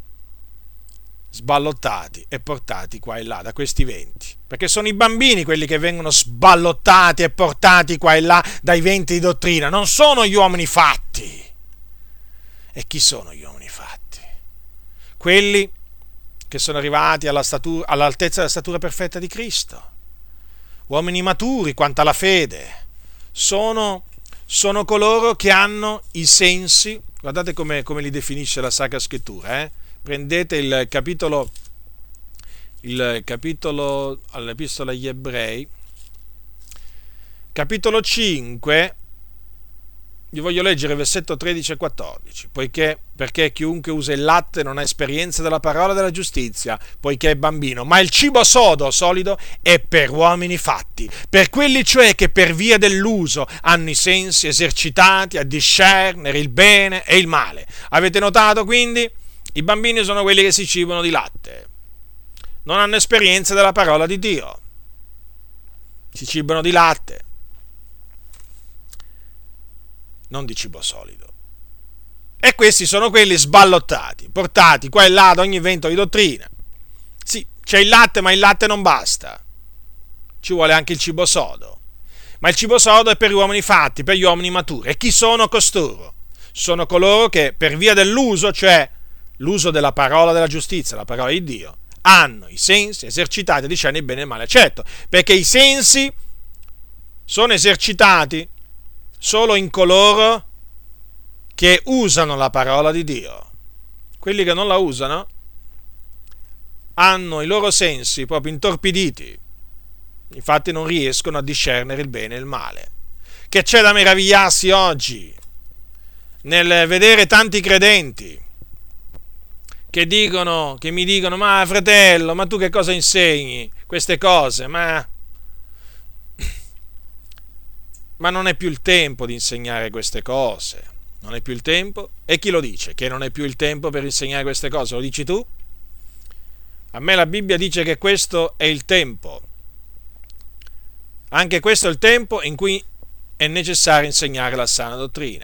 sballottati e portati qua e là da questi venti, perché sono i bambini quelli che vengono sballottati e portati qua e là dai venti di dottrina, non sono gli uomini fatti. E chi sono gli uomini fatti? Quelli che sono arrivati alla statura, all'altezza della statura perfetta di Cristo, uomini maturi quanto alla fede, sono, sono coloro che hanno i sensi. Guardate come, come li definisce la Sacra Scrittura, eh? Prendete il capitolo, il capitolo all'Epistola agli Ebrei, capitolo cinque, vi voglio leggere versetto tredici e quattordici, poiché, perché chiunque usa il latte non ha esperienza della parola della giustizia, poiché è bambino, ma il cibo sodo, solido, è per uomini fatti, per quelli cioè che per via dell'uso hanno i sensi esercitati a discernere il bene e il male. Avete notato quindi? I bambini sono quelli che si cibano di latte, non hanno esperienza della parola di Dio, si cibano di latte, non di cibo solido. E questi sono quelli sballottati, portati qua e là ad ogni vento di dottrina. Sì, c'è il latte, ma il latte non basta, ci vuole anche il cibo sodo. Ma il cibo sodo è per gli uomini fatti, per gli uomini maturi. E chi sono costoro? Sono coloro che per via dell'uso, cioè l'uso della parola della giustizia, la parola di Dio, hanno i sensi esercitati a discernere il bene e il male. Certo, perché i sensi sono esercitati solo in coloro che usano la parola di Dio. Quelli che non la usano hanno i loro sensi proprio intorpiditi, infatti non riescono a discernere il bene e il male. Che c'è da meravigliarsi oggi nel vedere tanti credenti che dicono, che mi dicono: ma fratello, ma tu che cosa insegni queste cose? Ma Ma non è più il tempo di insegnare queste cose, non è più il tempo. E chi lo dice che non è più il tempo per insegnare queste cose? Lo dici tu? A me la Bibbia dice che questo è il tempo, anche questo è il tempo in cui è necessario insegnare la sana dottrina.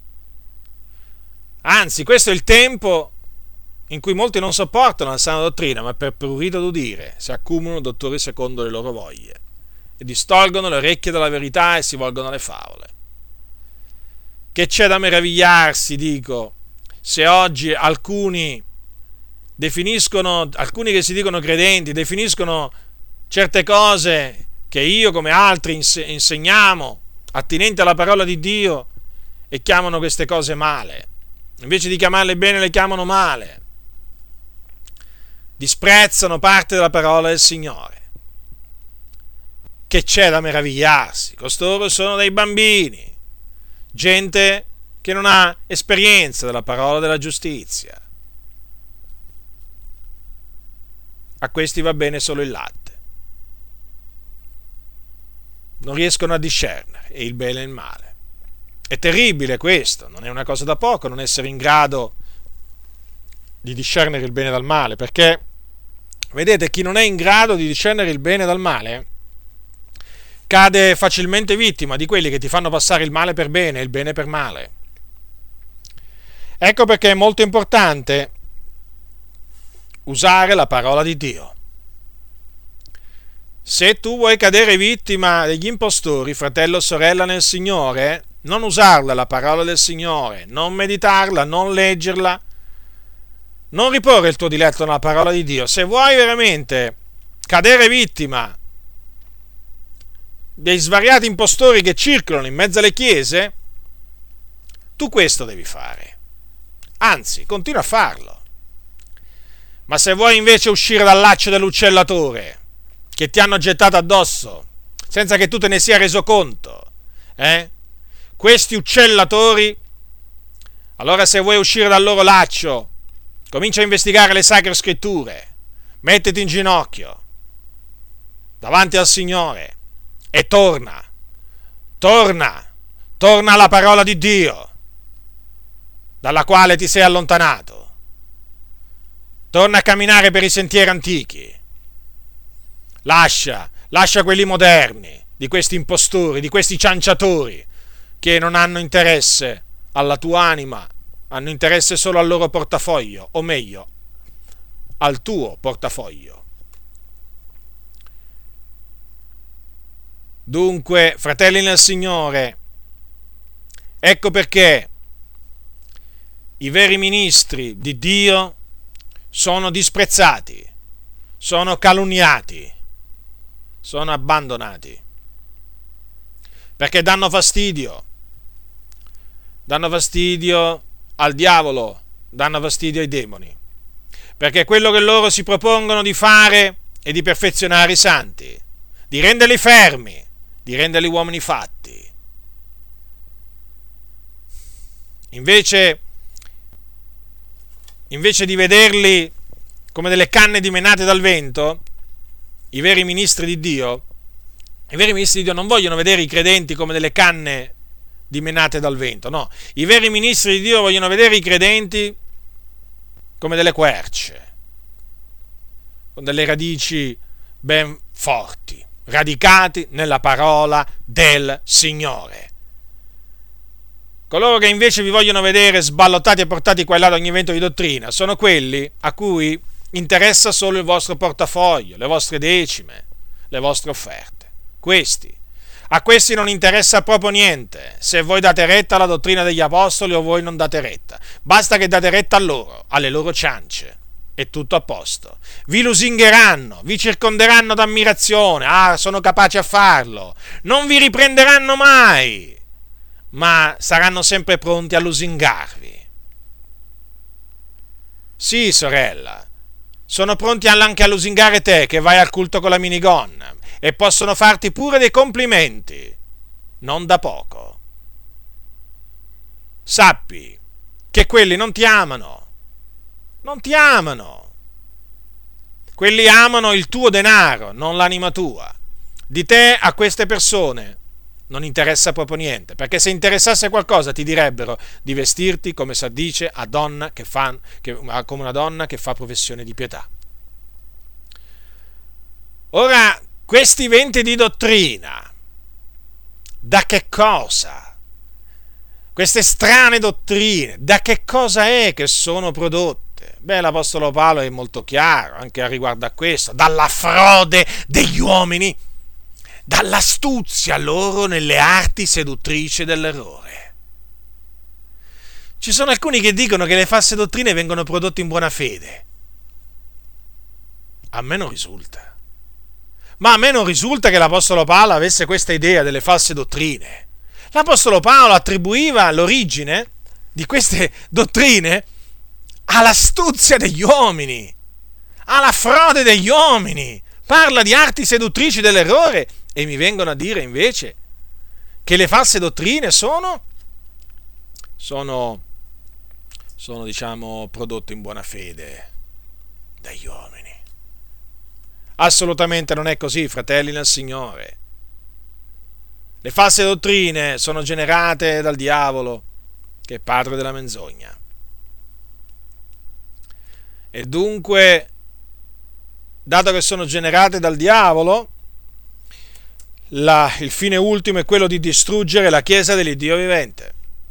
Anzi, questo è il tempo in cui molti non sopportano la sana dottrina, ma per prurito d'udire si accumulano dottori secondo le loro voglie e distolgono le orecchie dalla verità e si volgono alle favole. Che c'è da meravigliarsi, dico, se oggi alcuni definiscono, alcuni che si dicono credenti, definiscono certe cose che io come altri insegniamo, attinenti alla parola di Dio, e chiamano queste cose male. Invece di chiamarle bene, le chiamano male. Disprezzano parte della parola del Signore. Che c'è da meravigliarsi? Costoro sono dei bambini, gente che non ha esperienza della parola della giustizia. A questi va bene solo il latte. Non riescono a discernere il bene e il male. È terribile questo, non è una cosa da poco non essere in grado di discernere il bene dal male, perché vedete, chi non è in grado di discernere il bene dal male cade facilmente vittima di quelli che ti fanno passare il male per bene e il bene per male. Ecco perché è molto importante usare la parola di Dio. Se tu vuoi cadere vittima degli impostori, fratello o sorella nel Signore, non usarla la parola del Signore, non meditarla, non leggerla, non riporre il tuo diletto nella parola di Dio, se vuoi veramente cadere vittima dei svariati impostori che circolano in mezzo alle chiese, tu questo devi fare. Anzi, continua a farlo. Ma se vuoi invece uscire dal laccio dell'uccellatore che ti hanno gettato addosso, senza che tu te ne sia reso conto, eh? Questi uccellatori, allora se vuoi uscire dal loro laccio, comincia a investigare le sacre scritture, mettiti in ginocchio davanti al Signore e torna, torna, torna alla parola di Dio, dalla quale ti sei allontanato. Torna a camminare per i sentieri antichi. Lascia, lascia quelli moderni, di questi impostori, di questi cianciatori, che non hanno interesse alla tua anima, hanno interesse solo al loro portafoglio, o meglio, al tuo portafoglio. Dunque, fratelli nel Signore, ecco perché i veri ministri di Dio sono disprezzati, sono calunniati, sono abbandonati, perché danno fastidio, danno fastidio al diavolo, danno fastidio ai demoni, perché quello che loro si propongono di fare è di perfezionare i santi, di renderli fermi, di renderli uomini fatti. Invece, invece di vederli come delle canne dimenate dal vento, i veri ministri di Dio, i veri ministri di Dio non vogliono vedere i credenti come delle canne dimenate dal vento, no. I veri ministri di Dio vogliono vedere i credenti come delle querce, con delle radici ben forti, radicati nella parola del Signore. Coloro che invece vi vogliono vedere sballottati e portati qua e là da ogni vento di dottrina sono quelli a cui interessa solo il vostro portafoglio, le vostre decime, le vostre offerte. Questi, a questi non interessa proprio niente se voi date retta alla dottrina degli apostoli o voi non date retta. Basta che date retta a loro, alle loro ciance. È tutto a posto. Vi lusingheranno, vi circonderanno d'ammirazione. Ah, sono capaci a farlo. Non vi riprenderanno mai, ma saranno sempre pronti a lusingarvi. Sì, sorella, sono pronti anche a lusingare te che vai al culto con la minigonna e possono farti pure dei complimenti, non da poco. Sappi che quelli non ti amano. Non ti amano. Quelli amano il tuo denaro, non l'anima tua. Di te a queste persone non interessa proprio niente, perché se interessasse qualcosa ti direbbero di vestirti come si addice a donna che fa, che, come una donna che fa professione di pietà. Ora, questi venti di dottrina, da che cosa? Queste strane dottrine, da che cosa è che sono prodotte? Beh, l'Apostolo Paolo è molto chiaro anche a riguardo a questo: dalla frode degli uomini, dall'astuzia loro nelle arti seduttrici dell'errore. Ci sono alcuni che dicono che le false dottrine vengono prodotte in buona fede. A me non risulta. Ma a me non risulta che l'Apostolo Paolo avesse questa idea delle false dottrine. L'Apostolo Paolo attribuiva l'origine di queste dottrine all'astuzia degli uomini, alla frode degli uomini. Parla di arti seduttrici dell'errore e mi vengono a dire invece che le false dottrine sono, sono, sono diciamo, prodotte in buona fede dagli uomini. Assolutamente non è così, fratelli nel Signore. Le false dottrine sono generate dal diavolo, che è padre della menzogna. E dunque, dato che sono generate dal diavolo, la, il fine ultimo è quello di distruggere la Chiesa dell'Iddio vivente.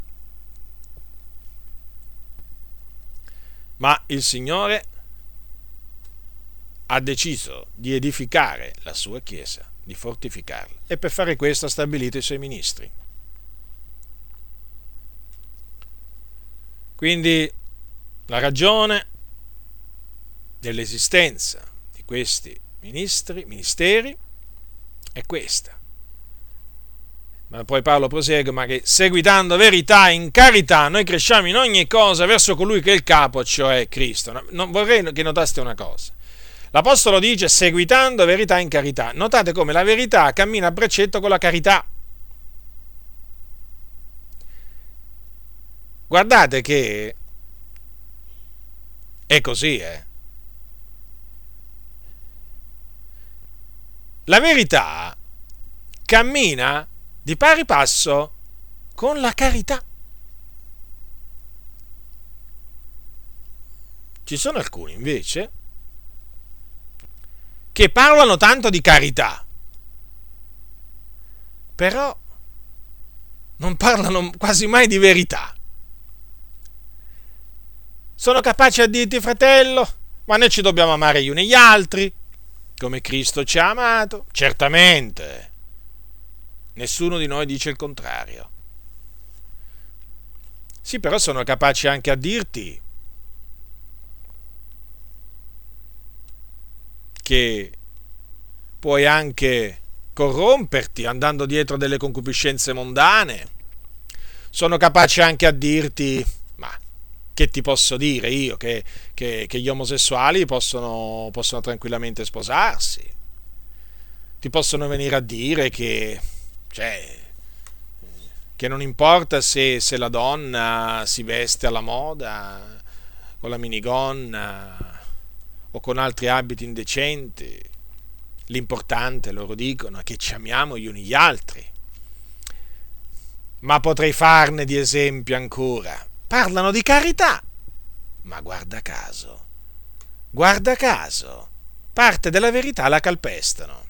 Ma il Signore ha deciso di edificare la sua Chiesa, di fortificarla, e per fare questo ha stabilito i suoi ministri. Quindi la ragione dell'esistenza di questi ministri, ministeri è questa. Ma poi Paolo prosegue, ma che seguitando verità in carità noi cresciamo in ogni cosa verso colui che è il capo, cioè Cristo. Non vorrei che notaste una cosa. L'Apostolo dice seguitando verità in carità. Notate come la verità cammina a braccetto con la carità. Guardate che è così, eh. La verità cammina di pari passo con la carità. Ci sono alcuni invece che parlano tanto di carità, però non parlano quasi mai di verità. Sono capaci a dirti, fratello, ma noi ci dobbiamo amare gli uni gli altri, come Cristo ci ha amato. Certamente, nessuno di noi dice il contrario. Sì, però sono capaci anche a dirti che puoi anche corromperti andando dietro delle concupiscenze mondane. Sono capaci anche a dirti, ma che ti posso dire io, che, che, che gli omosessuali possono, possono tranquillamente sposarsi. Ti possono venire a dire che, cioè, che non importa se, se la donna si veste alla moda, con la minigonna o con altri abiti indecenti. L'importante, loro dicono, è che ci amiamo gli uni gli altri. Ma potrei farne di esempi ancora. Parlano di carità, ma guarda caso, guarda caso, parte della verità la calpestano.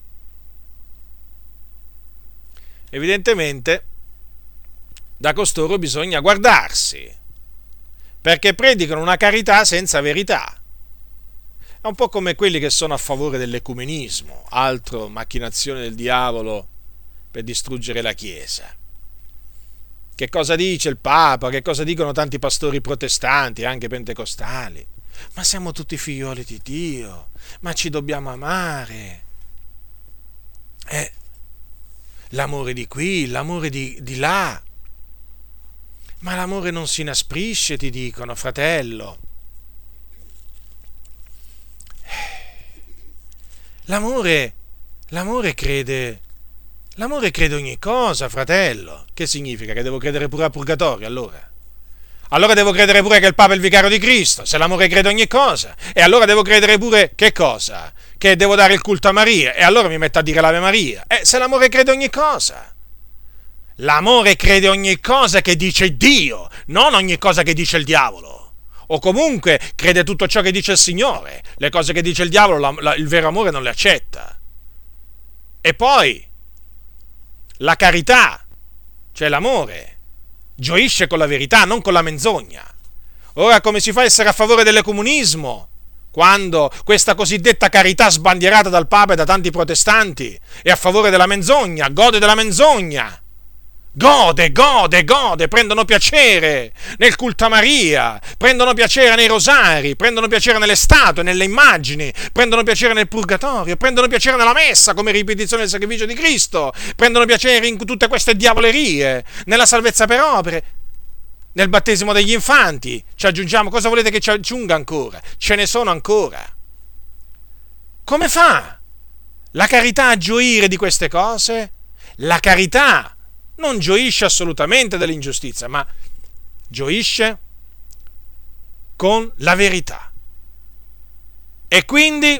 Evidentemente da costoro bisogna guardarsi, perché predicano una carità senza verità. È un po' come quelli che sono a favore dell'ecumenismo, altro macchinazione del diavolo per distruggere la Chiesa. Che cosa dice il Papa? Che cosa dicono tanti pastori protestanti, anche pentecostali? Ma siamo tutti figlioli di Dio, ma ci dobbiamo amare. Eh, l'amore di qui, l'amore di, di là. Ma l'amore non si inasprisce, ti dicono, fratello. L'amore, l'amore crede... L'amore crede ogni cosa, fratello. Che significa? Che devo credere pure al purgatorio, allora? Allora devo credere pure che il Papa è il vicario di Cristo, se l'amore crede ogni cosa. E allora devo credere pure, che cosa? Che devo dare il culto a Maria, e allora mi metto a dire l'Ave Maria. E se l'amore crede ogni cosa. L'amore crede ogni cosa che dice Dio, non ogni cosa che dice il diavolo. O comunque crede tutto ciò che dice il Signore. Le cose che dice il diavolo, la, la, il vero amore non le accetta. E poi... la carità, cioè l'amore, gioisce con la verità, non con la menzogna. Ora, come si fa a essere a favore dell'ecumenismo quando questa cosiddetta carità sbandierata dal Papa e da tanti protestanti è a favore della menzogna, gode della menzogna? Gode, gode, gode, prendono piacere nel culto a Maria, prendono piacere nei rosari, prendono piacere nelle statue, nelle immagini, prendono piacere nel purgatorio, prendono piacere nella messa come ripetizione del sacrificio di Cristo, prendono piacere in tutte queste diavolerie, nella salvezza per opere, nel battesimo degli infanti. Ci aggiungiamo, cosa volete che ci aggiunga ancora? Ce ne sono ancora. Come fa la carità a gioire di queste cose? La carità non gioisce assolutamente dell'ingiustizia, ma gioisce con la verità. E quindi,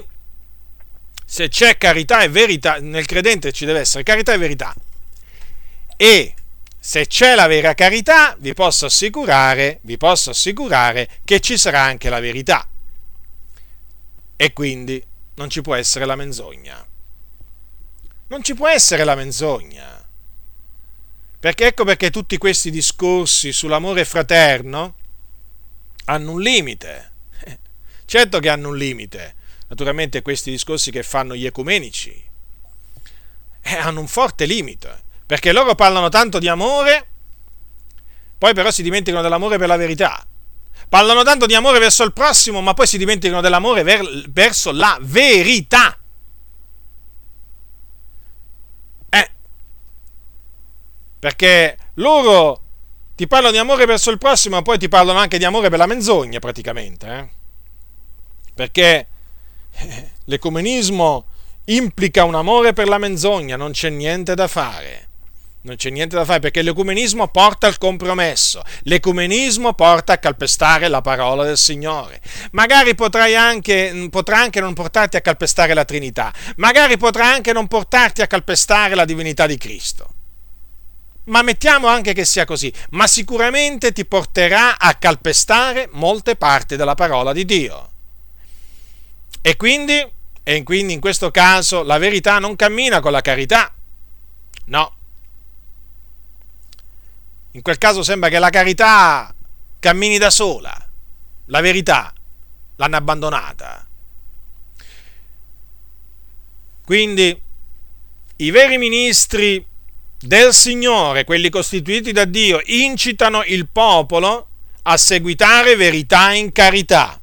se c'è carità e verità, nel credente ci deve essere carità e verità. E se c'è la vera carità, vi posso assicurare, vi posso assicurare che ci sarà anche la verità. E quindi non ci può essere la menzogna. Non ci può essere la menzogna. Perché ecco perché tutti questi discorsi sull'amore fraterno hanno un limite. Certo che hanno un limite. Naturalmente questi discorsi che fanno gli ecumenici eh, hanno un forte limite. Perché loro parlano tanto di amore, poi però si dimenticano dell'amore per la verità. Parlano tanto di amore verso il prossimo, ma poi si dimenticano dell'amore ver- verso la verità. Eh, perché loro ti parlano di amore verso il prossimo, ma poi ti parlano anche di amore per la menzogna, praticamente. Eh? Perché l'ecumenismo implica un amore per la menzogna, non c'è niente da fare. Non c'è niente da fare, perché l'ecumenismo porta al compromesso, l'ecumenismo porta a calpestare la parola del Signore. Magari potrai anche, potrà anche non portarti a calpestare la Trinità, magari potrà anche non portarti a calpestare la divinità di Cristo. Ma mettiamo anche che sia così, ma sicuramente ti porterà a calpestare molte parti della parola di Dio. E quindi, e quindi in questo caso la verità non cammina con la carità, no. In quel caso sembra che la carità cammini da sola, la verità l'hanno abbandonata. Quindi i veri ministri del Signore, quelli costituiti da Dio, incitano il popolo a seguitare verità in carità.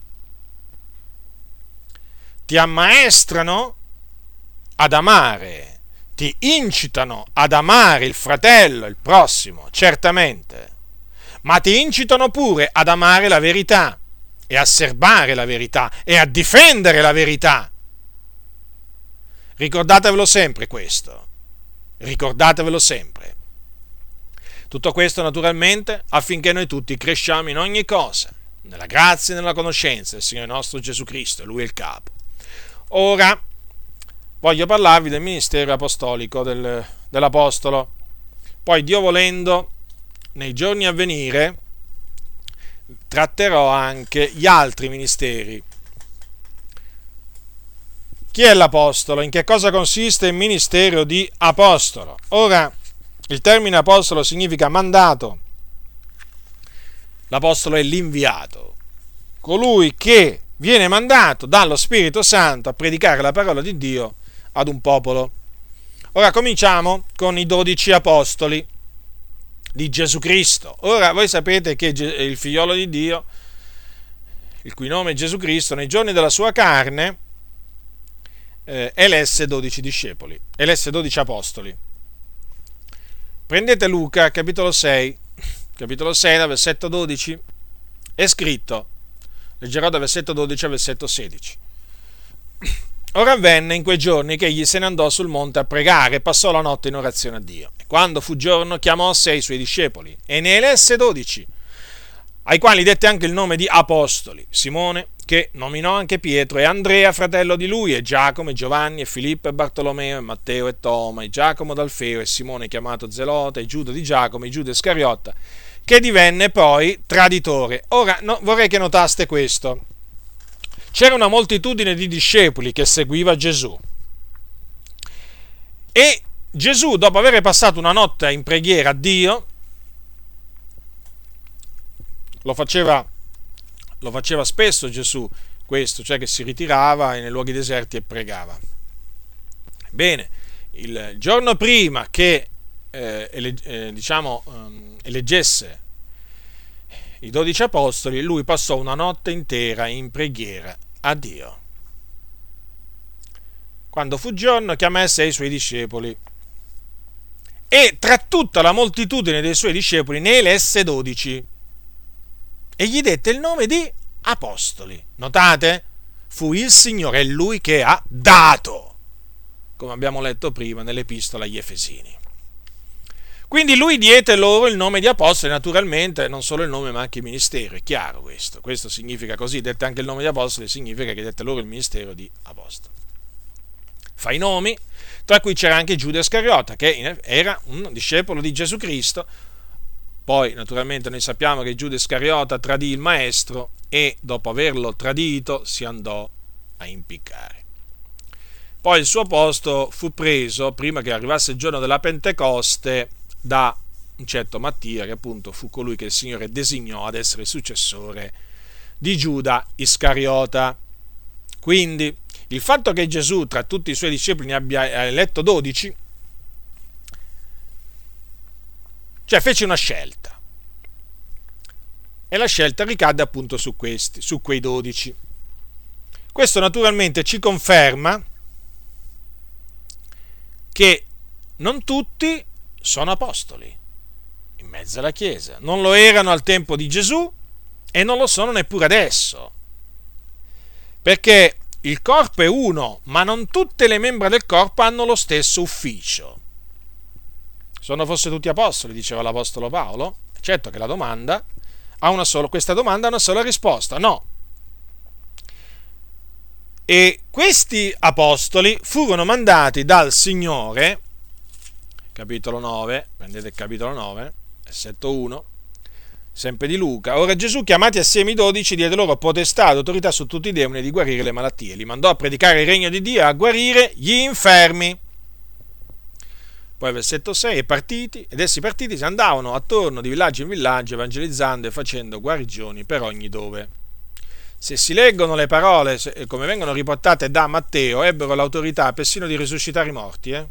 Ti ammaestrano ad amare, ti incitano ad amare il fratello, il prossimo, certamente, ma ti incitano pure ad amare la verità e a serbare la verità e a difendere la verità. Ricordatevelo sempre questo, ricordatevelo sempre. Tutto questo naturalmente affinché noi tutti cresciamo in ogni cosa, nella grazia e nella conoscenza del Signore nostro Gesù Cristo, Lui è il capo. Ora voglio parlarvi del ministero apostolico del, dell'Apostolo. Poi, Dio volendo, nei giorni a venire tratterò anche gli altri ministeri. Chi è l'Apostolo? In che cosa consiste il ministero di Apostolo? Ora, il termine Apostolo significa mandato. L'Apostolo è l'inviato, colui che viene mandato dallo Spirito Santo a predicare la parola di Dio ad un popolo. Ora cominciamo con i dodici apostoli di Gesù Cristo. Ora voi sapete che il figliolo di Dio, il cui nome è Gesù Cristo, nei giorni della sua carne eh, elesse dodici discepoli, elesse dodici apostoli. Prendete Luca, capitolo sei, capitolo sei, dal versetto dodici, è scritto, leggerò dal versetto dodici al versetto sedici. Ora avvenne in quei giorni che egli se ne andò sul monte a pregare e passò la notte in orazione a Dio. E quando fu giorno chiamò sei suoi discepoli e ne elesse dodici, ai quali dette anche il nome di apostoli: Simone, che nominò anche Pietro, e Andrea, fratello di lui, e Giacomo, e Giovanni, e Filippo, e Bartolomeo, e Matteo, e Toma, e Giacomo d'Alfeo, e Simone chiamato Zelota, e Giuda di Giacomo, e Giuda Iscariotta, che divenne poi traditore. Ora no, vorrei che notaste questo. C'era una moltitudine di discepoli che seguiva Gesù e Gesù, dopo aver passato una notte in preghiera a Dio, lo faceva, lo faceva spesso Gesù questo, cioè che si ritirava nei luoghi deserti e pregava. Bene, il giorno prima che eh, ele, eh, diciamo, eh, eleggesse i dodici apostoli, lui passò una notte intera in preghiera a Dio. Quando fu giorno, chiamò sei i suoi discepoli e tra tutta la moltitudine dei suoi discepoli ne elesse dodici e gli dette il nome di apostoli. Notate? Fu il Signore, è Lui che ha dato, come abbiamo letto prima nell'epistola agli Efesini. Quindi lui diede loro il nome di apostoli, naturalmente non solo il nome ma anche il ministero, è chiaro questo. Questo significa così, dette anche il nome di apostoli, significa che dette loro il ministero di apostoli. Fa i nomi, tra cui c'era anche Giuda Iscariota, che era un discepolo di Gesù Cristo. Poi naturalmente noi sappiamo che Giuda Iscariota tradì il maestro e dopo averlo tradito si andò a impiccare. Poi il suo posto fu preso, prima che arrivasse il giorno della Pentecoste, da un certo Mattia, che appunto fu colui che il Signore designò ad essere successore di Giuda Iscariota. Quindi il fatto che Gesù tra tutti i suoi discepoli ne abbia eletto dodici, cioè fece una scelta. e la scelta ricadde appunto su questi, su quei dodici. Questo naturalmente ci conferma che non tutti sono apostoli in mezzo alla Chiesa, non lo erano al tempo di Gesù e non lo sono neppure adesso, perché il corpo è uno, ma non tutte le membra del corpo hanno lo stesso ufficio. Sono forse tutti apostoli, diceva l'apostolo Paolo? Certo che la domanda ha una sola, questa domanda ha una sola risposta, no. E questi apostoli furono mandati dal Signore, capitolo nove, prendete il capitolo nove, versetto uno, sempre di Luca. Ora Gesù, chiamati assieme i dodici, diede loro potestà ed autorità su tutti i demoni di guarire le malattie. Li mandò a predicare il regno di Dio e a guarire gli infermi. Poi versetto sei, e partiti, ed essi partiti si andavano attorno di villaggio in villaggio, evangelizzando e facendo guarigioni per ogni dove. Se si leggono le parole come vengono riportate da Matteo, ebbero l'autorità persino di risuscitare i morti. Eh?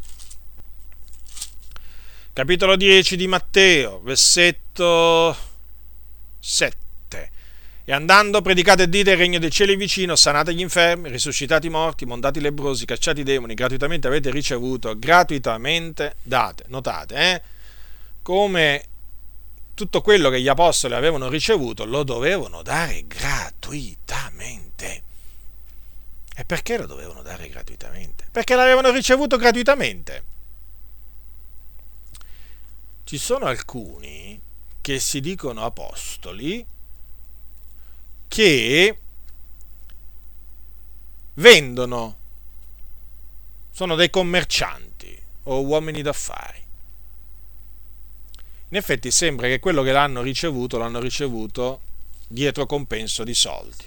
Capitolo dieci di Matteo, versetto sette. E andando predicate e dite il regno dei cieli è vicino, sanate gli infermi, risuscitate i morti, mondate i lebbrosi, cacciate i demoni, gratuitamente avete ricevuto, gratuitamente date. Notate, eh? Come tutto quello che gli apostoli avevano ricevuto lo dovevano dare gratuitamente. E perché lo dovevano dare gratuitamente? Perché l'avevano ricevuto gratuitamente. Ci sono alcuni che si dicono apostoli che vendono, sono dei commercianti o uomini d'affari. In effetti sembra che quello che l'hanno ricevuto, l'hanno ricevuto dietro compenso di soldi.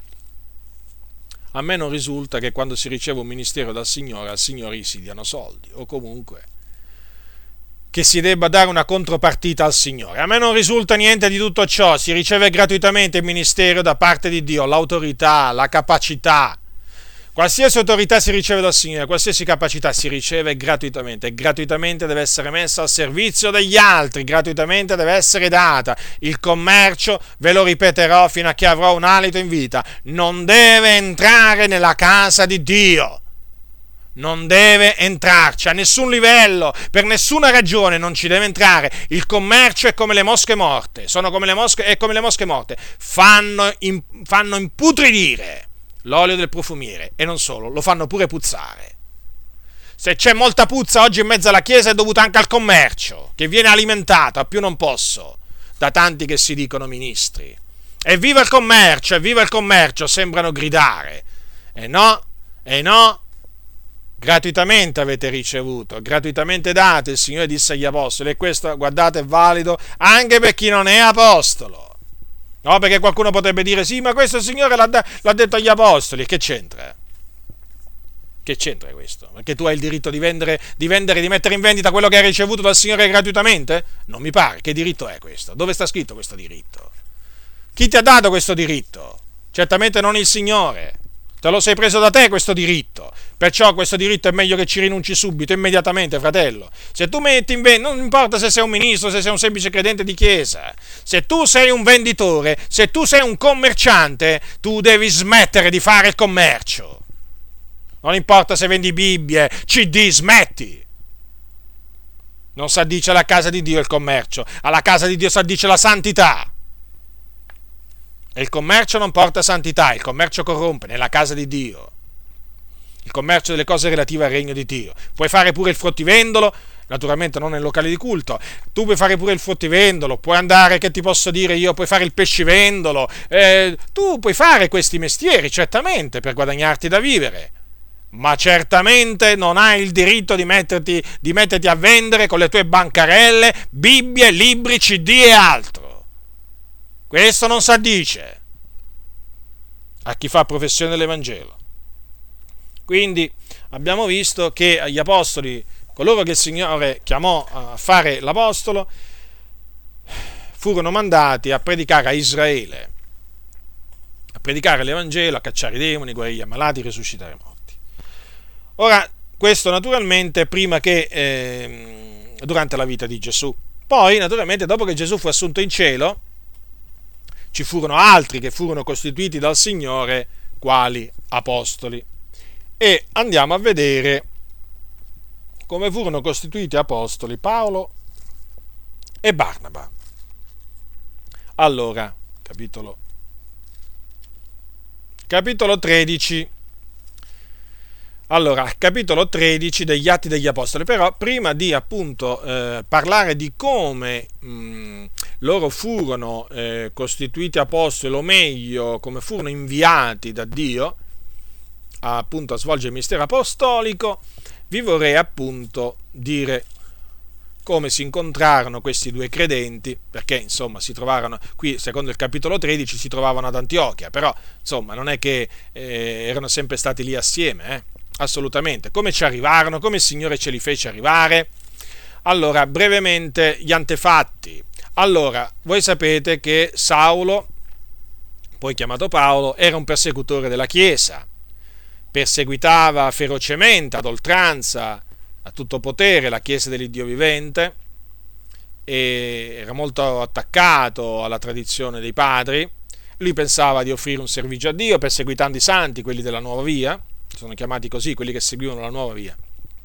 A me non risulta che quando si riceve un ministero dal Signore, al Signore gli si diano soldi, o comunque che si debba dare una contropartita al Signore. A me non risulta niente di tutto ciò, si riceve gratuitamente il ministero da parte di Dio, l'autorità, la capacità. Qualsiasi autorità si riceve dal Signore, qualsiasi capacità si riceve gratuitamente, e gratuitamente deve essere messa al servizio degli altri, gratuitamente deve essere data. Il commercio, ve lo ripeterò fino a che avrò un alito in vita, non deve entrare nella casa di Dio. Non deve entrarci a nessun livello, per nessuna ragione non ci deve entrare. Il commercio è come le mosche morte, sono come le mosche, è come le mosche morte, fanno, in, fanno imputridire l'olio del profumiere e non solo, lo fanno pure puzzare. Se c'è molta puzza oggi in mezzo alla Chiesa è dovuta anche al commercio, che viene alimentato a più non posso da tanti che si dicono ministri. Evviva il commercio, evviva il commercio, sembrano gridare. E no, e no, gratuitamente avete ricevuto, gratuitamente date, il Signore disse agli apostoli, e questo, guardate, è valido anche per chi non è apostolo. No, perché qualcuno potrebbe dire, sì, ma questo il Signore l'ha, l'ha detto agli apostoli, che c'entra? Che c'entra questo? Perché tu hai il diritto di vendere, di vendere, di mettere in vendita quello che hai ricevuto dal Signore gratuitamente? Non mi pare, che diritto è questo? Dove sta scritto questo diritto? Chi ti ha dato questo diritto? Certamente non il Signore. Te lo sei preso da te questo diritto, perciò questo diritto è meglio che ci rinunci subito, immediatamente, fratello. Se tu metti in vendita, non importa se sei un ministro, se sei un semplice credente di chiesa, se tu sei un venditore, se tu sei un commerciante, tu devi smettere di fare il commercio. Non importa se vendi Bibbie, C D, smetti. Non si addice alla casa di Dio il commercio, alla casa di Dio si addice la santità. E il commercio non porta santità, il commercio corrompe nella casa di Dio. Il commercio delle cose relative al regno di Dio. Puoi fare pure il fruttivendolo, naturalmente non nel locale di culto. Tu puoi fare pure il fruttivendolo, puoi andare, che ti posso dire io, puoi fare il pescivendolo. Eh, tu puoi fare questi mestieri, certamente, per guadagnarti da vivere. Ma certamente non hai il diritto di metterti, di metterti a vendere con le tue bancarelle Bibbie, libri, C D e altro. Questo non si addice a chi fa professione dell'Evangelo. Quindi abbiamo visto che gli apostoli, coloro che il Signore chiamò a fare l'apostolo, furono mandati a predicare a Israele, a predicare l'Evangelo, a cacciare i demoni, guarire gli ammalati, a risuscitare i morti. Ora, questo naturalmente prima che, eh, durante la vita di Gesù. Poi, naturalmente, dopo che Gesù fu assunto in cielo, ci furono altri che furono costituiti dal Signore quali apostoli. E andiamo a vedere come furono costituiti apostoli Paolo e Barnaba. Allora, capitolo, capitolo tredici. Allora, capitolo tredici degli Atti degli Apostoli, però prima di appunto eh, parlare di come mh, loro furono eh, costituiti apostoli, o meglio, come furono inviati da Dio a, appunto a svolgere il mistero apostolico, vi vorrei appunto dire come si incontrarono questi due credenti, perché insomma si trovarono qui, secondo il capitolo tredici, si trovavano ad Antiochia, però insomma non è che eh, erano sempre stati lì assieme, eh? Assolutamente. Come ci arrivarono, come il Signore ce li fece arrivare? Allora, brevemente gli antefatti. Allora, voi sapete che Saulo, poi chiamato Paolo, era un persecutore della Chiesa, perseguitava ferocemente, ad oltranza, a tutto potere la Chiesa dell'Iddio vivente, e era molto attaccato alla tradizione dei padri. Lui pensava di offrire un servizio a Dio perseguitando i santi, quelli della nuova via, sono chiamati così quelli che seguivano la nuova via,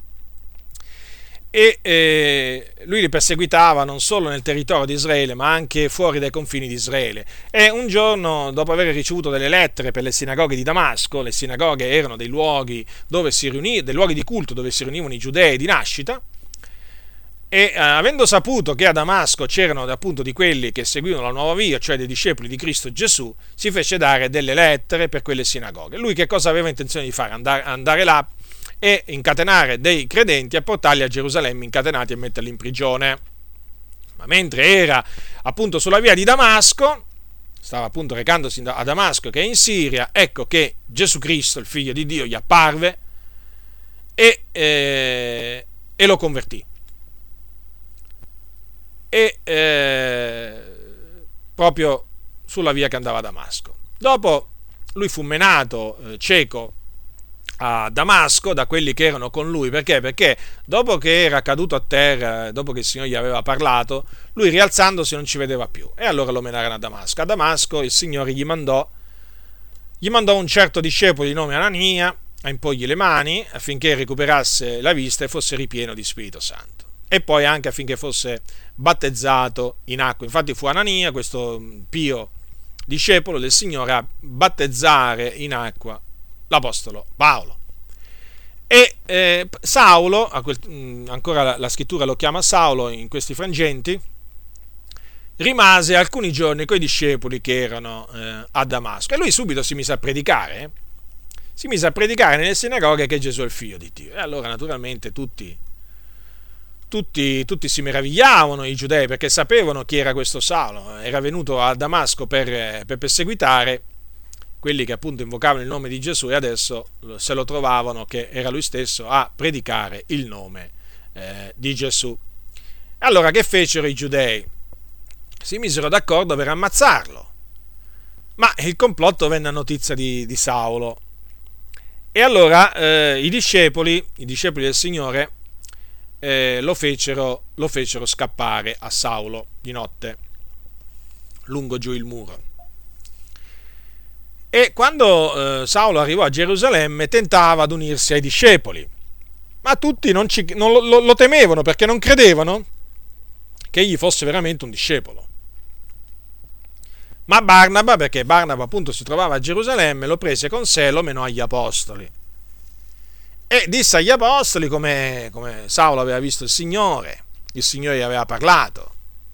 e eh, lui li perseguitava non solo nel territorio di Israele ma anche fuori dai confini di Israele. E un giorno, dopo aver ricevuto delle lettere per le sinagoghe di Damasco, le sinagoghe erano dei luoghi dove si riunivano, dei luoghi di culto dove si riunivano i giudei di nascita, e eh, avendo saputo che a Damasco c'erano appunto di quelli che seguivano la nuova via, cioè dei discepoli di Cristo Gesù, si fece dare delle lettere per quelle sinagoghe. Lui che cosa aveva intenzione di fare? Andare, andare là e incatenare dei credenti e portarli a Gerusalemme incatenati e metterli in prigione. Ma mentre era appunto sulla via di Damasco, stava appunto recandosi a Damasco che è in Siria, ecco che Gesù Cristo, il Figlio di Dio, gli apparve e, eh, e lo convertì. E eh, proprio sulla via che andava a Damasco. Dopo lui fu menato eh, cieco a Damasco da quelli che erano con lui. Perché? Perché dopo che era caduto a terra, dopo che il Signore gli aveva parlato, lui rialzandosi non ci vedeva più, e allora lo menarono a Damasco. A Damasco il Signore gli mandò gli mandò un certo discepolo di nome Anania a imporgli le mani affinché recuperasse la vista e fosse ripieno di Spirito Santo, e poi anche affinché fosse battezzato in acqua. Infatti fu Anania, questo pio discepolo del Signore, a battezzare in acqua l'apostolo Paolo. E eh, Saulo, a quel, ancora la, la scrittura lo chiama Saulo in questi frangenti, rimase alcuni giorni coi discepoli che erano eh, a Damasco, e lui subito si mise a predicare, eh? si mise a predicare nelle sinagoghe che Gesù è il Figlio di Dio. E allora naturalmente tutti Tutti, tutti si meravigliavano, i giudei, perché sapevano chi era questo Saulo. Era venuto a Damasco per, per perseguitare quelli che appunto invocavano il nome di Gesù, e adesso se lo trovavano che era lui stesso a predicare il nome eh, di Gesù. Allora che fecero i giudei? Si misero d'accordo per ammazzarlo, ma il complotto venne a notizia di, di Saulo, e allora eh, i discepoli, i discepoli del Signore Eh, lo, fecero, lo fecero scappare a Saulo di notte lungo giù il muro. E quando eh, Saulo arrivò a Gerusalemme tentava ad unirsi ai discepoli, ma tutti non, ci, non lo, lo, lo temevano, perché non credevano che egli fosse veramente un discepolo. Ma Barnaba, perché Barnaba appunto si trovava a Gerusalemme, lo prese con sé e lo menò agli apostoli. E disse agli apostoli come, come Saulo aveva visto il Signore, il Signore gli aveva parlato,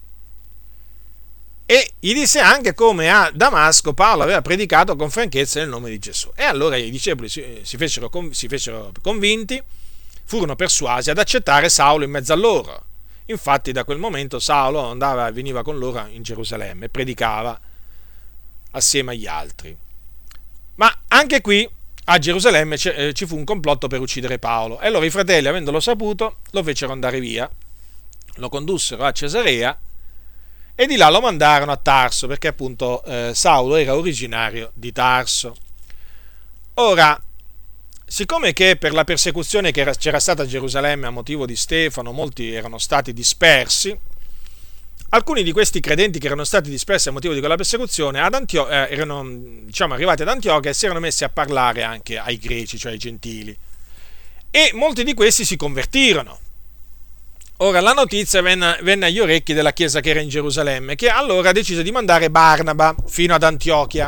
e gli disse anche come a Damasco Paolo aveva predicato con franchezza nel nome di Gesù. E allora i discepoli si, si, fecero, si fecero convinti, furono persuasi ad accettare Saulo in mezzo a loro. Infatti da quel momento Saulo andava e veniva con loro in Gerusalemme e predicava assieme agli altri. Ma anche qui a Gerusalemme ci fu un complotto per uccidere Paolo, e allora i fratelli, avendolo saputo, lo fecero andare via, lo condussero a Cesarea e di là lo mandarono a Tarso, perché appunto eh, Saulo era originario di Tarso. Ora, siccome che per la persecuzione che era, c'era stata a Gerusalemme a motivo di Stefano molti erano stati dispersi, Alcuni di questi credenti che erano stati dispersi a motivo di quella persecuzione ad Antio- eh, erano diciamo, arrivati ad Antiochia e si erano messi a parlare anche ai greci, cioè ai gentili. E molti di questi si convertirono. Ora la notizia venne, venne agli orecchi della chiesa che era in Gerusalemme, che allora decise di mandare Barnaba fino ad Antiochia.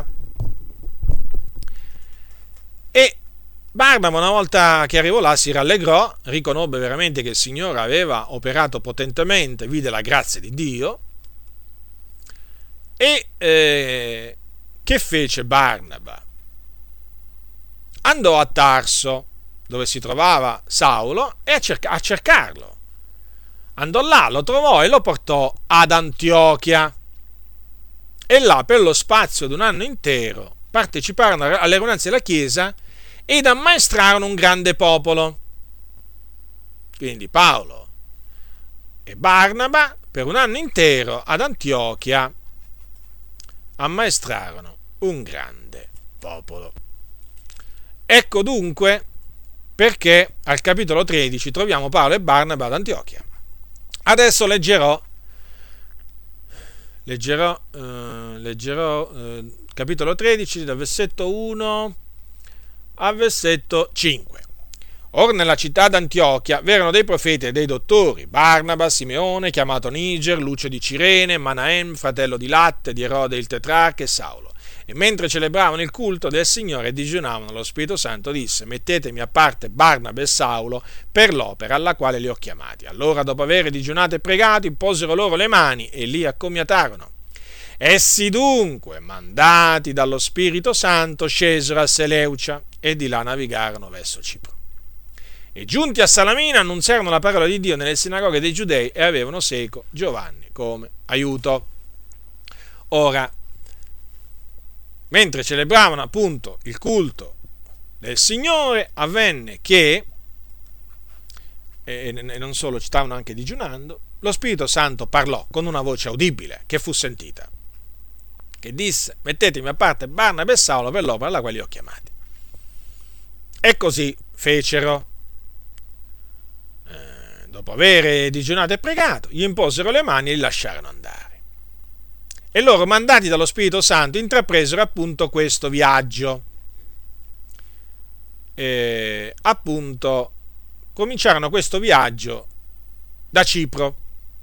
E Barnaba, una volta che arrivò là, si rallegrò, riconobbe veramente che il Signore aveva operato potentemente, vide la grazia di Dio. E eh, che fece Barnaba? Andò a Tarso, dove si trovava Saulo, e a, cerca- a cercarlo. Andò là, lo trovò e lo portò ad Antiochia. E là, per lo spazio di un anno intero, parteciparono alle riunanze della Chiesa ed ammaestrarono un grande popolo. Quindi Paolo e Barnaba, per un anno intero ad Antiochia, ammaestrarono un grande popolo. Ecco dunque perché al capitolo tredici troviamo Paolo e Barnaba ad Antiochia. Adesso leggerò, leggerò, eh, leggerò eh, capitolo tredici dal versetto uno al versetto cinque. Or nella città d'Antiochia v'erano dei profeti e dei dottori, Barnaba, Simeone, chiamato Niger, Lucio di Cirene, Manaem, fratello di Latte, di Erode il tetrarca e Saulo. E mentre celebravano il culto del Signore e digiunavano, lo Spirito Santo disse: mettetemi a parte Barnaba e Saulo per l'opera alla quale li ho chiamati. Allora, dopo aver digiunato e pregato, imposero loro le mani e li accomiatarono. Essi dunque, mandati dallo Spirito Santo, scesero a Seleucia e di là navigarono verso Cipro. E giunti a Salamina annunziarono la parola di Dio nelle sinagoghe dei Giudei e avevano seco Giovanni come aiuto. Ora, mentre celebravano appunto il culto del Signore, avvenne che, e non solo, ci stavano anche digiunando, lo Spirito Santo parlò con una voce udibile che fu sentita, che disse: mettetemi a parte Barnaba e Saulo per l'opera alla quale li ho chiamati. E così fecero. Eh, dopo aver digiunato e pregato, gli imposero le mani e li lasciarono andare. E loro, mandati dallo Spirito Santo, intrapresero appunto questo viaggio. E appunto cominciarono questo viaggio da Cipro.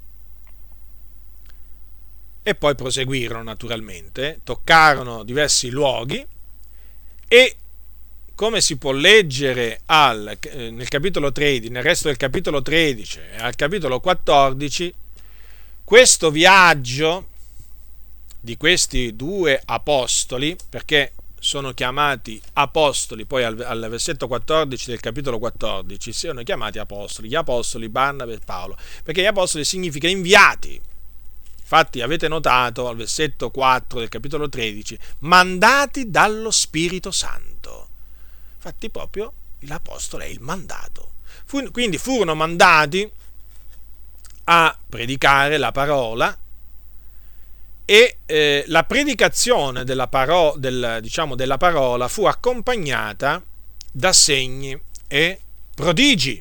E poi proseguirono naturalmente, toccarono diversi luoghi e, come si può leggere al, nel capitolo tredici, nel resto del capitolo tredici e al capitolo quattordici, questo viaggio di questi due apostoli, perché sono chiamati apostoli, poi al, al versetto quattordici del capitolo quattordici sono chiamati apostoli, gli apostoli Barnaba e Paolo, perché gli apostoli significa inviati. Infatti avete notato al versetto quattro del capitolo tredici, mandati dallo Spirito Santo. Infatti proprio l'apostolo è il mandato. Fu, quindi furono mandati a predicare la parola e eh, la predicazione della, paro- del, diciamo, della parola fu accompagnata da segni e prodigi.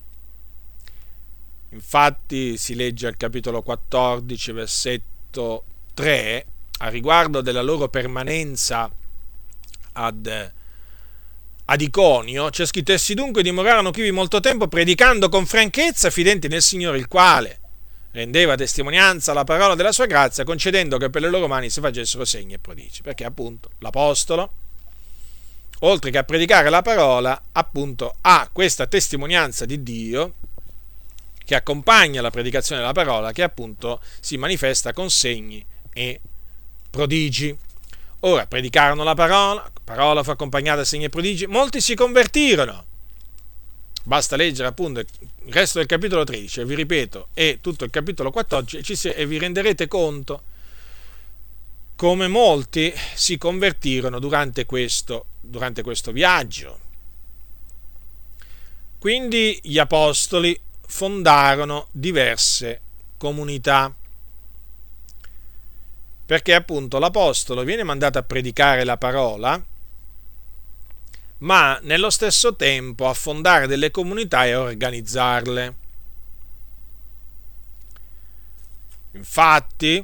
Infatti si legge al capitolo quattordici, versetto tre, a riguardo della loro permanenza ad, ad Iconio, c'è scritto: essi dunque dimorarono quivi molto tempo, predicando con franchezza, fidenti nel Signore, il quale rendeva testimonianza alla parola della sua grazia, concedendo che per le loro mani si facessero segni e prodigi. Perché appunto l'apostolo, oltre che a predicare la parola, appunto ha questa testimonianza di Dio che accompagna la predicazione della parola, che appunto si manifesta con segni e prodigi. Ora, predicarono la parola, la parola fu accompagnata da segni e prodigi, molti si convertirono. Basta leggere appunto il resto del capitolo tredici, e vi ripeto, e tutto il capitolo quattordici, e vi renderete conto come molti si convertirono durante questo, durante questo viaggio. Quindi gli apostoli fondarono diverse comunità, perché appunto l'apostolo viene mandato a predicare la parola, ma nello stesso tempo a fondare delle comunità e a organizzarle. Infatti,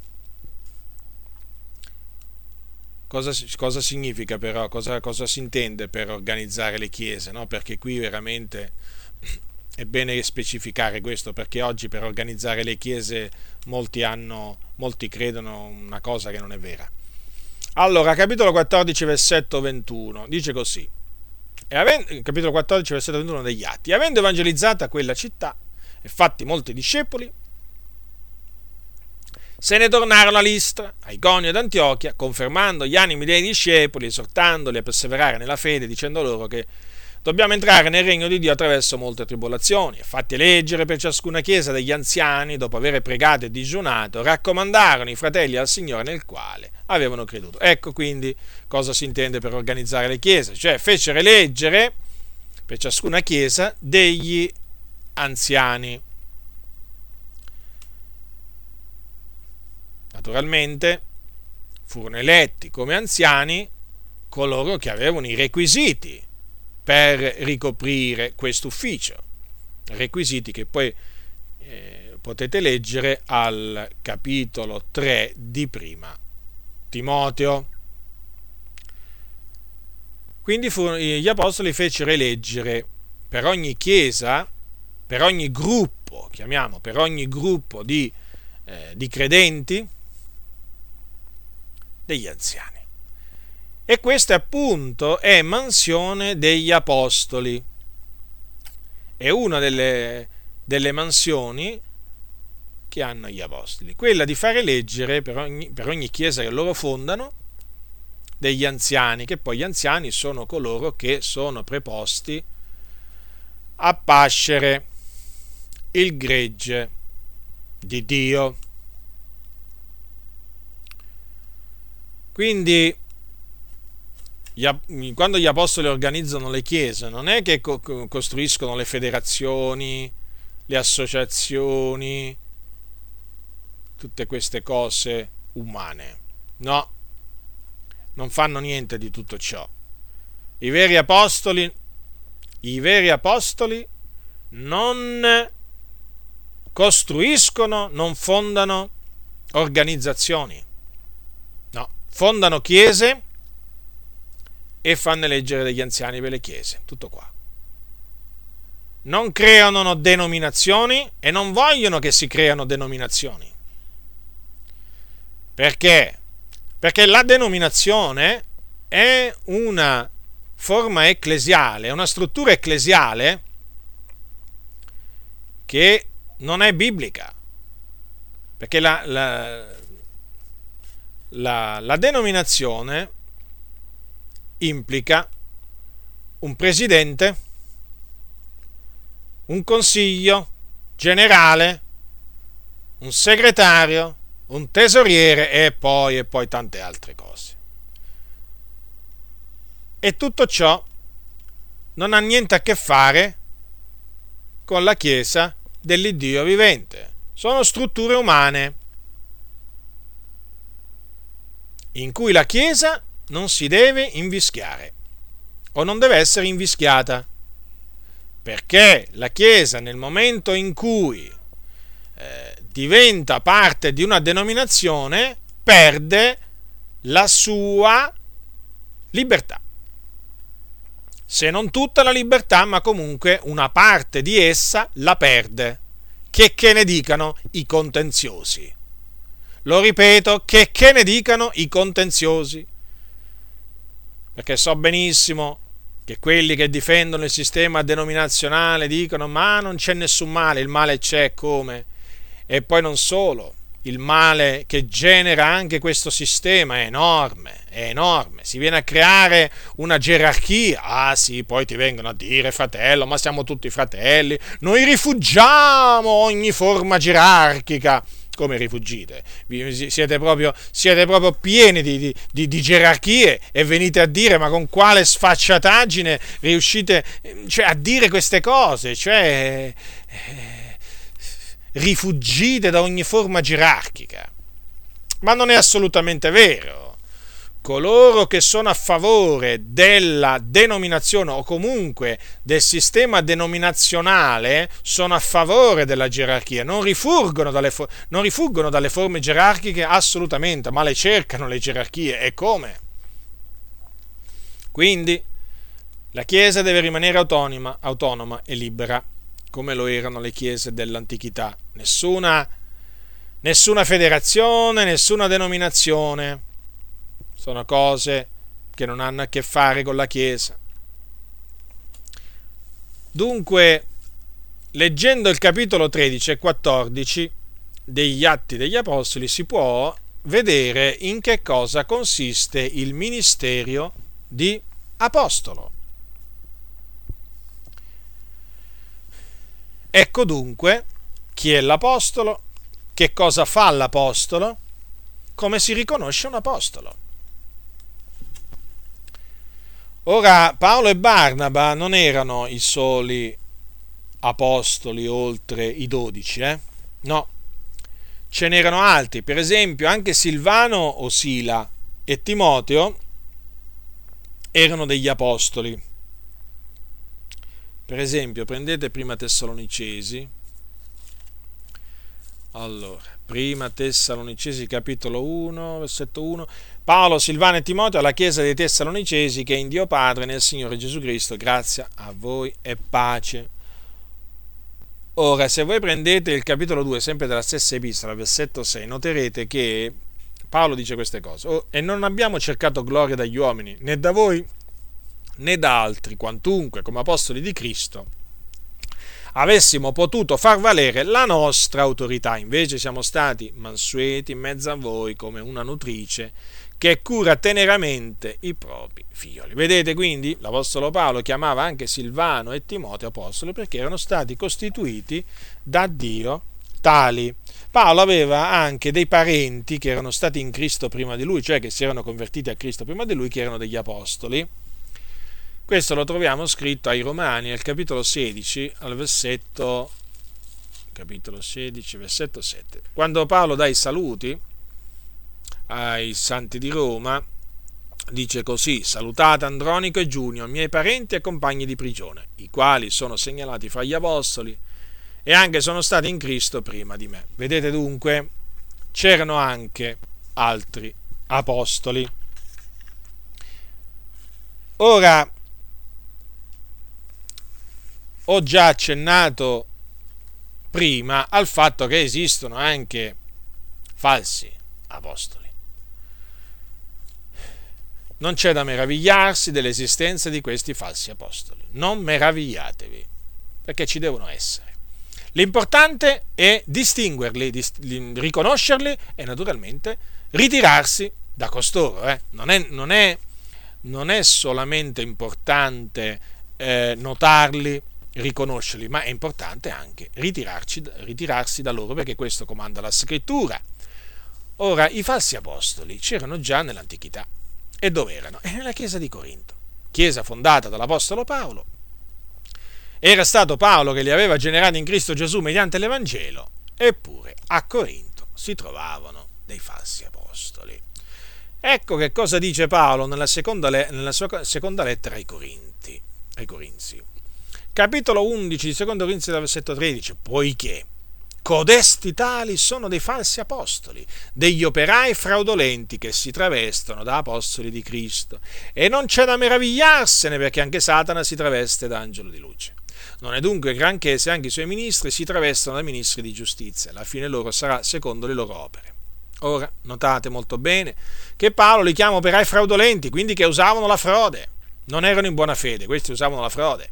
cosa, cosa significa però, cosa, cosa si intende per organizzare le chiese, no? Perché qui veramente è bene specificare questo, perché oggi per organizzare le chiese molti hanno, molti credono una cosa che non è vera. Allora, capitolo quattordici, versetto ventuno, dice così, e avendo, capitolo quattordici, versetto ventuno degli Atti, e avendo evangelizzata quella città e fatti molti discepoli, se ne tornarono a Listra, a Iconio ed Antiochia, confermando gli animi dei discepoli, esortandoli a perseverare nella fede, dicendo loro che dobbiamo entrare nel regno di Dio attraverso molte tribolazioni. E fatti eleggere per ciascuna chiesa degli anziani, dopo aver pregato e digiunato, raccomandarono i fratelli al Signore nel quale avevano creduto. Ecco quindi cosa si intende per organizzare le chiese, cioè fecero eleggere per ciascuna chiesa degli anziani. Naturalmente furono eletti come anziani coloro che avevano i requisiti per ricoprire questo ufficio, requisiti che poi eh, potete leggere al capitolo tre di Prima Timoteo. Quindi furono, gli apostoli fecero eleggere per ogni chiesa, per ogni gruppo, chiamiamo, per ogni gruppo di, eh, di credenti, degli anziani. E questa appunto è mansione degli apostoli. È una delle, delle mansioni che hanno gli apostoli, quella di fare eleggere per ogni, per ogni chiesa che loro fondano degli anziani, che poi gli anziani sono coloro che sono preposti a pascere il gregge di Dio. Quindi quando gli apostoli organizzano le chiese non è che co- costruiscono le federazioni, le associazioni, tutte queste cose umane, no, non fanno niente di tutto ciò. I veri apostoli, i veri apostoli non costruiscono, non fondano organizzazioni, no, fondano chiese e fanno eleggere degli anziani per le chiese, tutto qua. Non creano denominazioni e non vogliono che si creano denominazioni. Perché? Perché la denominazione è una forma ecclesiale, è una struttura ecclesiale che non è biblica. Perché la, la, la, la denominazione implica un presidente, un consiglio generale, un segretario, un tesoriere e poi, e poi tante altre cose. E tutto ciò non ha niente a che fare con la Chiesa dell'Iddio vivente. Sono strutture umane in cui la Chiesa non si deve invischiare o non deve essere invischiata, perché la Chiesa nel momento in cui eh, diventa parte di una denominazione perde la sua libertà, se non tutta la libertà, ma comunque una parte di essa la perde, che che ne dicano i contenziosi. Lo ripeto, che che ne dicano i contenziosi, perché so benissimo che quelli che difendono il sistema denominazionale dicono ma non c'è nessun male, il male c'è come? E poi non solo, il male che genera anche questo sistema è enorme, è enorme, si viene a creare una gerarchia, ah sì, poi ti vengono a dire fratello, ma siamo tutti fratelli, noi rifugiamo ogni forma gerarchica. Come rifugite? Siete proprio, siete proprio pieni di, di, di gerarchie e venite a dire ma con quale sfacciataggine riuscite cioè, a dire queste cose? Cioè, eh, rifugite da ogni forma gerarchica. Ma non è assolutamente vero. coloro che sono a favore della denominazione o comunque del sistema denominazionale sono a favore della gerarchia, non rifuggono dalle, non rifuggono dalle forme gerarchiche assolutamente, ma le cercano le gerarchie. E come? Quindi la Chiesa deve rimanere autonoma, autonoma e libera, come lo erano le chiese dell'antichità. Nessuna, nessuna federazione, nessuna denominazione. Sono cose che non hanno a che fare con la Chiesa. Dunque, leggendo il capitolo tredici e quattordici degli Atti degli Apostoli si può vedere in che cosa consiste il ministero di apostolo. Ecco dunque chi è l'apostolo, che cosa fa l'apostolo, come si riconosce un apostolo. Ora, Paolo e Barnaba non erano i soli apostoli oltre i dodici, eh? No, ce n'erano altri. Per esempio, anche Silvano o Sila e Timoteo erano degli apostoli. Per esempio, prendete Prima Tessalonicesi. Allora, Prima Tessalonicesi, capitolo uno, versetto uno. Paolo, Silvano e Timoteo alla chiesa dei Tessalonicesi, che è in Dio Padre e nel Signore Gesù Cristo, grazia a voi e pace. Ora, se voi prendete il capitolo due, sempre della stessa epistola, versetto sei, noterete che Paolo dice queste cose. Oh, e non abbiamo cercato gloria dagli uomini, né da voi, né da altri, quantunque, come apostoli di Cristo, avessimo potuto far valere la nostra autorità. Invece siamo stati mansueti in mezzo a voi come una nutrice che cura teneramente i propri figlioli. Vedete quindi, l'apostolo Paolo chiamava anche Silvano e Timoteo apostoli perché erano stati costituiti da Dio tali. Paolo aveva anche dei parenti che erano stati in Cristo prima di lui, cioè che si erano convertiti a Cristo prima di lui, che erano degli apostoli. Questo lo troviamo scritto ai Romani, al capitolo sedici, al versetto, capitolo sedici, versetto sette. Quando Paolo dà i saluti ai santi di Roma, dice così: salutate Andronico e Giunio, miei parenti e compagni di prigione, i quali sono segnalati fra gli apostoli e anche sono stati in Cristo prima di me. Vedete dunque, c'erano anche altri apostoli. Ora, ho già accennato prima al fatto che esistono anche falsi apostoli. Non c'è da meravigliarsi dell'esistenza di questi falsi apostoli. Non meravigliatevi, perché ci devono essere. L'importante è distinguerli, dist- riconoscerli e naturalmente ritirarsi da costoro. Eh. Non è, non è, non è solamente importante eh, notarli, riconoscerli, ma è importante anche ritirarci, ritirarsi da loro, perché questo comanda la Scrittura. Ora, i falsi apostoli c'erano già nell'antichità. E dove erano? E nella chiesa di Corinto, chiesa fondata dall'apostolo Paolo. Era stato Paolo che li aveva generati in Cristo Gesù mediante l'Evangelo, eppure a Corinto si trovavano dei falsi apostoli. Ecco che cosa dice Paolo nella seconda, nella sua seconda lettera ai Corinti, ai Corinzi. Capitolo undici di seconda Corinzi, dal versetto tredici, poiché codesti tali sono dei falsi apostoli, degli operai fraudolenti che si travestono da apostoli di Cristo. E non c'è da meravigliarsene, perché anche Satana si traveste da angelo di luce. Non è dunque granché se anche i suoi ministri si travestono da ministri di giustizia. La fine loro sarà secondo le loro opere. Ora, notate molto bene che Paolo li chiama operai fraudolenti, quindi che usavano la frode. Non erano in buona fede, questi usavano la frode.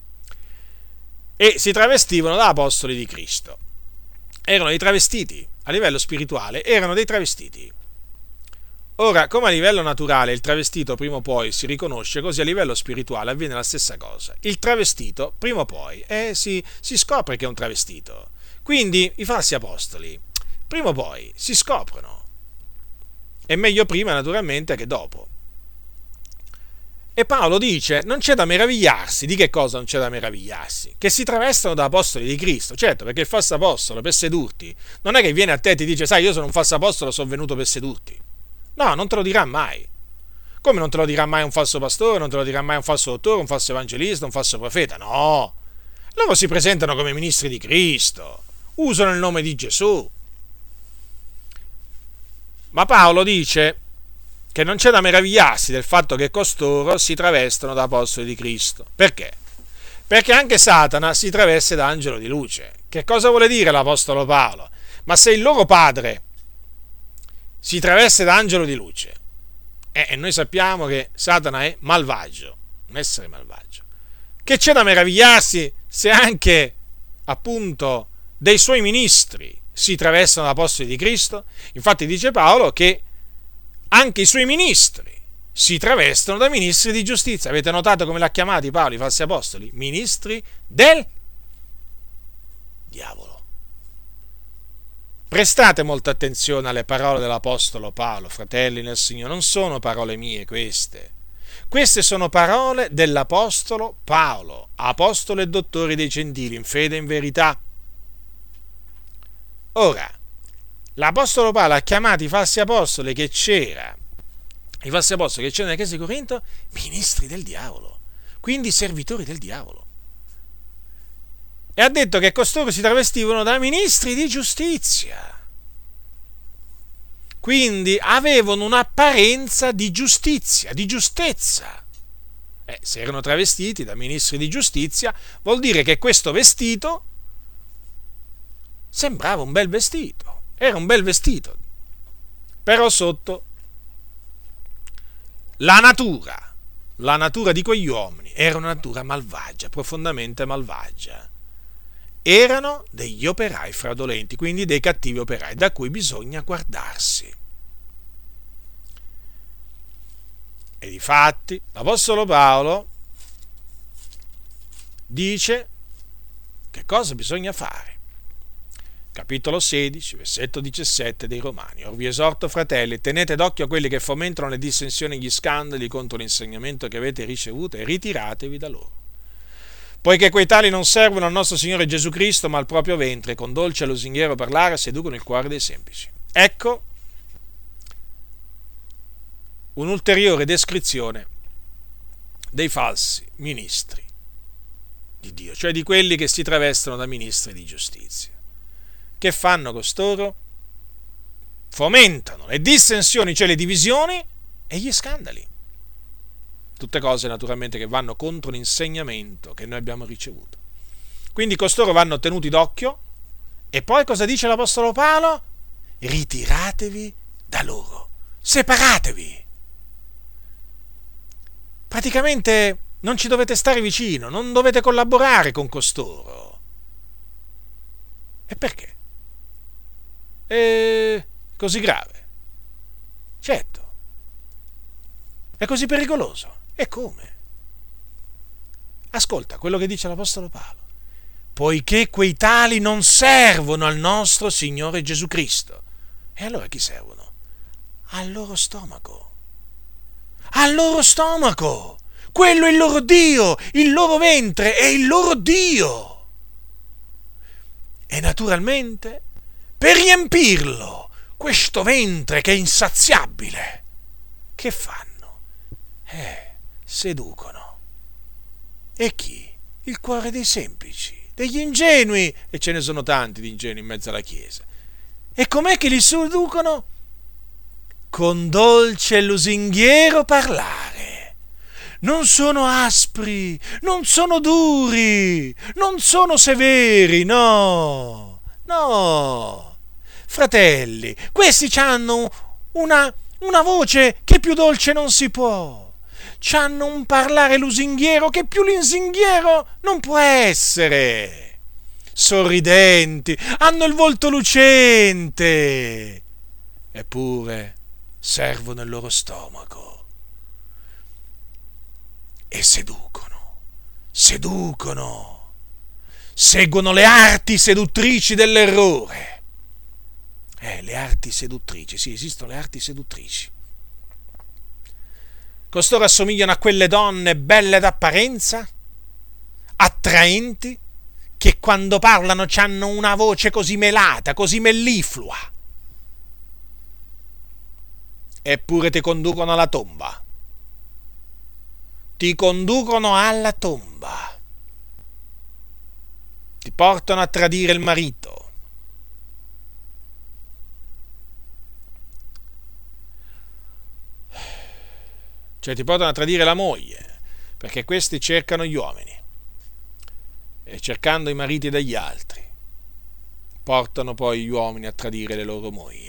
E si travestivano da apostoli di Cristo. Erano dei travestiti, a livello spirituale, erano dei travestiti. Ora, come a livello naturale il travestito prima o poi si riconosce, così a livello spirituale avviene la stessa cosa. Il travestito, prima o poi, eh, si, si scopre che è un travestito. Quindi i falsi apostoli, prima o poi, si scoprono. E meglio prima, naturalmente, che dopo. E Paolo dice, non c'è da meravigliarsi. Di che cosa non c'è da meravigliarsi? Che si travestono da apostoli di Cristo. Certo, perché il falso apostolo, per sedurti, non è che viene a te e ti dice, sai, io sono un falso apostolo, sono venuto per sedurti. No, non te lo dirà mai. Come non te lo dirà mai un falso pastore, non te lo dirà mai un falso dottore, un falso evangelista, un falso profeta? No! Loro si presentano come ministri di Cristo, usano il nome di Gesù. Ma Paolo dice che non c'è da meravigliarsi del fatto che costoro si travestono da apostoli di Cristo. Perché? Perché anche Satana si traveste da angelo di luce. Che cosa vuole dire l'apostolo Paolo? Ma se il loro padre si traveste da angelo di luce, eh, e noi sappiamo che Satana è malvagio, un essere malvagio, che c'è da meravigliarsi se anche, appunto, dei suoi ministri si travestono da apostoli di Cristo? Infatti dice Paolo che anche i suoi ministri si travestono da ministri di giustizia. Avete notato come l'ha chiamati Paolo, i falsi apostoli? Ministri del diavolo. Prestate molta attenzione alle parole dell'apostolo Paolo, fratelli nel Signore, non sono parole mie queste. Queste sono parole dell'apostolo Paolo, apostolo e dottore dei gentili, in fede e in verità. Ora, l'apostolo Paolo ha chiamato i falsi apostoli che c'era, i falsi apostoli che c'erano nella chiesa di Corinto, ministri del diavolo, quindi servitori del diavolo. E ha detto che costoro si travestivano da ministri di giustizia. Quindi avevano un'apparenza di giustizia, di giustezza. Eh, se erano travestiti da ministri di giustizia, vuol dire che questo vestito sembrava un bel vestito, era un bel vestito, però sotto la natura, la natura di quegli uomini era una natura malvagia, profondamente malvagia. Erano degli operai fraudolenti, quindi dei cattivi operai, da cui bisogna guardarsi. E difatti l'apostolo Paolo dice che cosa bisogna fare. Capitolo sedici, versetto diciassette dei Romani. Or vi esorto, fratelli, tenete d'occhio a quelli che fomentano le dissensioni e gli scandali contro l'insegnamento che avete ricevuto e ritiratevi da loro. Poiché quei tali non servono al nostro Signore Gesù Cristo, ma al proprio ventre, con dolce e lusinghiero parlare seducono il cuore dei semplici. Ecco un'ulteriore descrizione dei falsi ministri di Dio, cioè di quelli che si travestono da ministri di giustizia. Che fanno costoro? Fomentano le dissensioni, cioè le divisioni e gli scandali. Tutte cose naturalmente che vanno contro l'insegnamento che noi abbiamo ricevuto. Quindi costoro vanno tenuti d'occhio. E poi cosa dice l'apostolo Paolo? Ritiratevi da loro, separatevi. Praticamente non ci dovete stare vicino, non dovete collaborare con costoro. E perché? È così grave? Certo. È così pericoloso? E come? Ascolta quello che dice l'apostolo Paolo. Poiché quei tali non servono al nostro Signore Gesù Cristo. E allora a chi servono? Al loro stomaco. Al loro stomaco! Quello è il loro Dio, il loro ventre è il loro Dio. E naturalmente, per riempirlo, questo ventre che è insaziabile, che fanno? Eh, seducono. E chi? Il cuore dei semplici, degli ingenui, e ce ne sono tanti di ingenui in mezzo alla Chiesa. E com'è che li seducono? Con dolce e lusinghiero parlare. Non sono aspri, non sono duri, non sono severi, no, no. Fratelli, questi hanno una, una voce che più dolce non si può. C'hanno un parlare lusinghiero che più lusinghiero non può essere. Sorridenti, hanno il volto lucente, eppure servono il loro stomaco e seducono, seducono, seguono le arti seduttrici dell'errore. Eh, le arti seduttrici, sì, esistono le arti seduttrici. Costoro assomigliano a quelle donne belle d'apparenza, attraenti, che quando parlano hanno una voce così melata, così melliflua. Eppure ti conducono alla tomba. ti conducono alla tomba, ti portano a tradire il marito, cioè ti portano a tradire la moglie, perché questi cercano gli uomini e cercando i mariti degli altri portano poi gli uomini a tradire le loro mogli.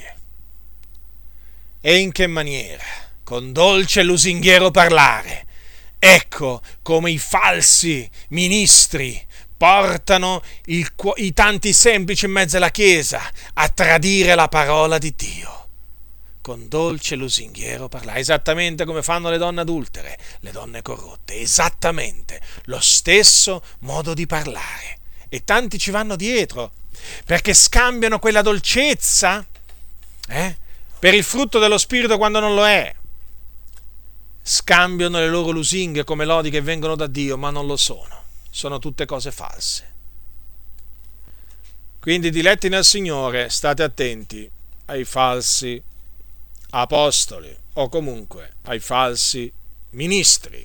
E in che maniera? Con dolce e lusinghiero parlare. Ecco come i falsi ministri portano il, i tanti semplici in mezzo alla Chiesa a tradire la parola di Dio. Con dolce e lusinghiero parlare, esattamente come fanno le donne adultere, le donne corrotte, esattamente lo stesso modo di parlare. E tanti ci vanno dietro, perché scambiano quella dolcezza eh, per il frutto dello Spirito quando non lo è. Scambiano le loro lusinghe come lodi che vengono da Dio, ma non lo sono. Sono tutte cose false. Quindi, diletti nel Signore, state attenti ai falsi apostoli o comunque ai falsi ministri.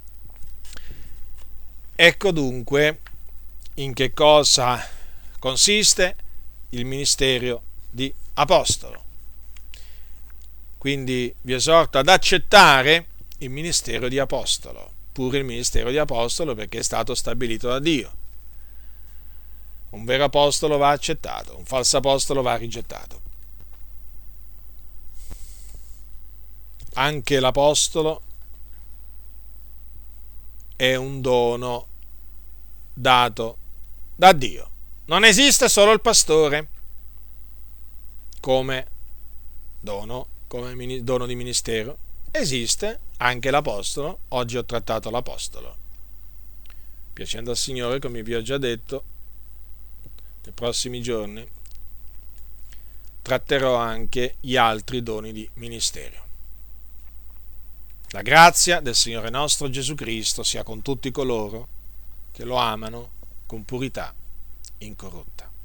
Ecco dunque in che cosa consiste il ministero di apostolo. Quindi vi esorto ad accettare il ministero di apostolo, pure il ministero di apostolo, perché è stato stabilito da Dio. Un vero apostolo va accettato, un falso apostolo va rigettato. Anche l'apostolo è un dono dato da Dio. Non esiste solo il pastore come dono, come dono di ministero. Esiste anche l'apostolo. Oggi ho trattato l'apostolo. Piacendo al Signore, come vi ho già detto, nei prossimi giorni tratterò anche gli altri doni di ministero. La grazia del Signore nostro Gesù Cristo sia con tutti coloro che lo amano con purità incorrotta.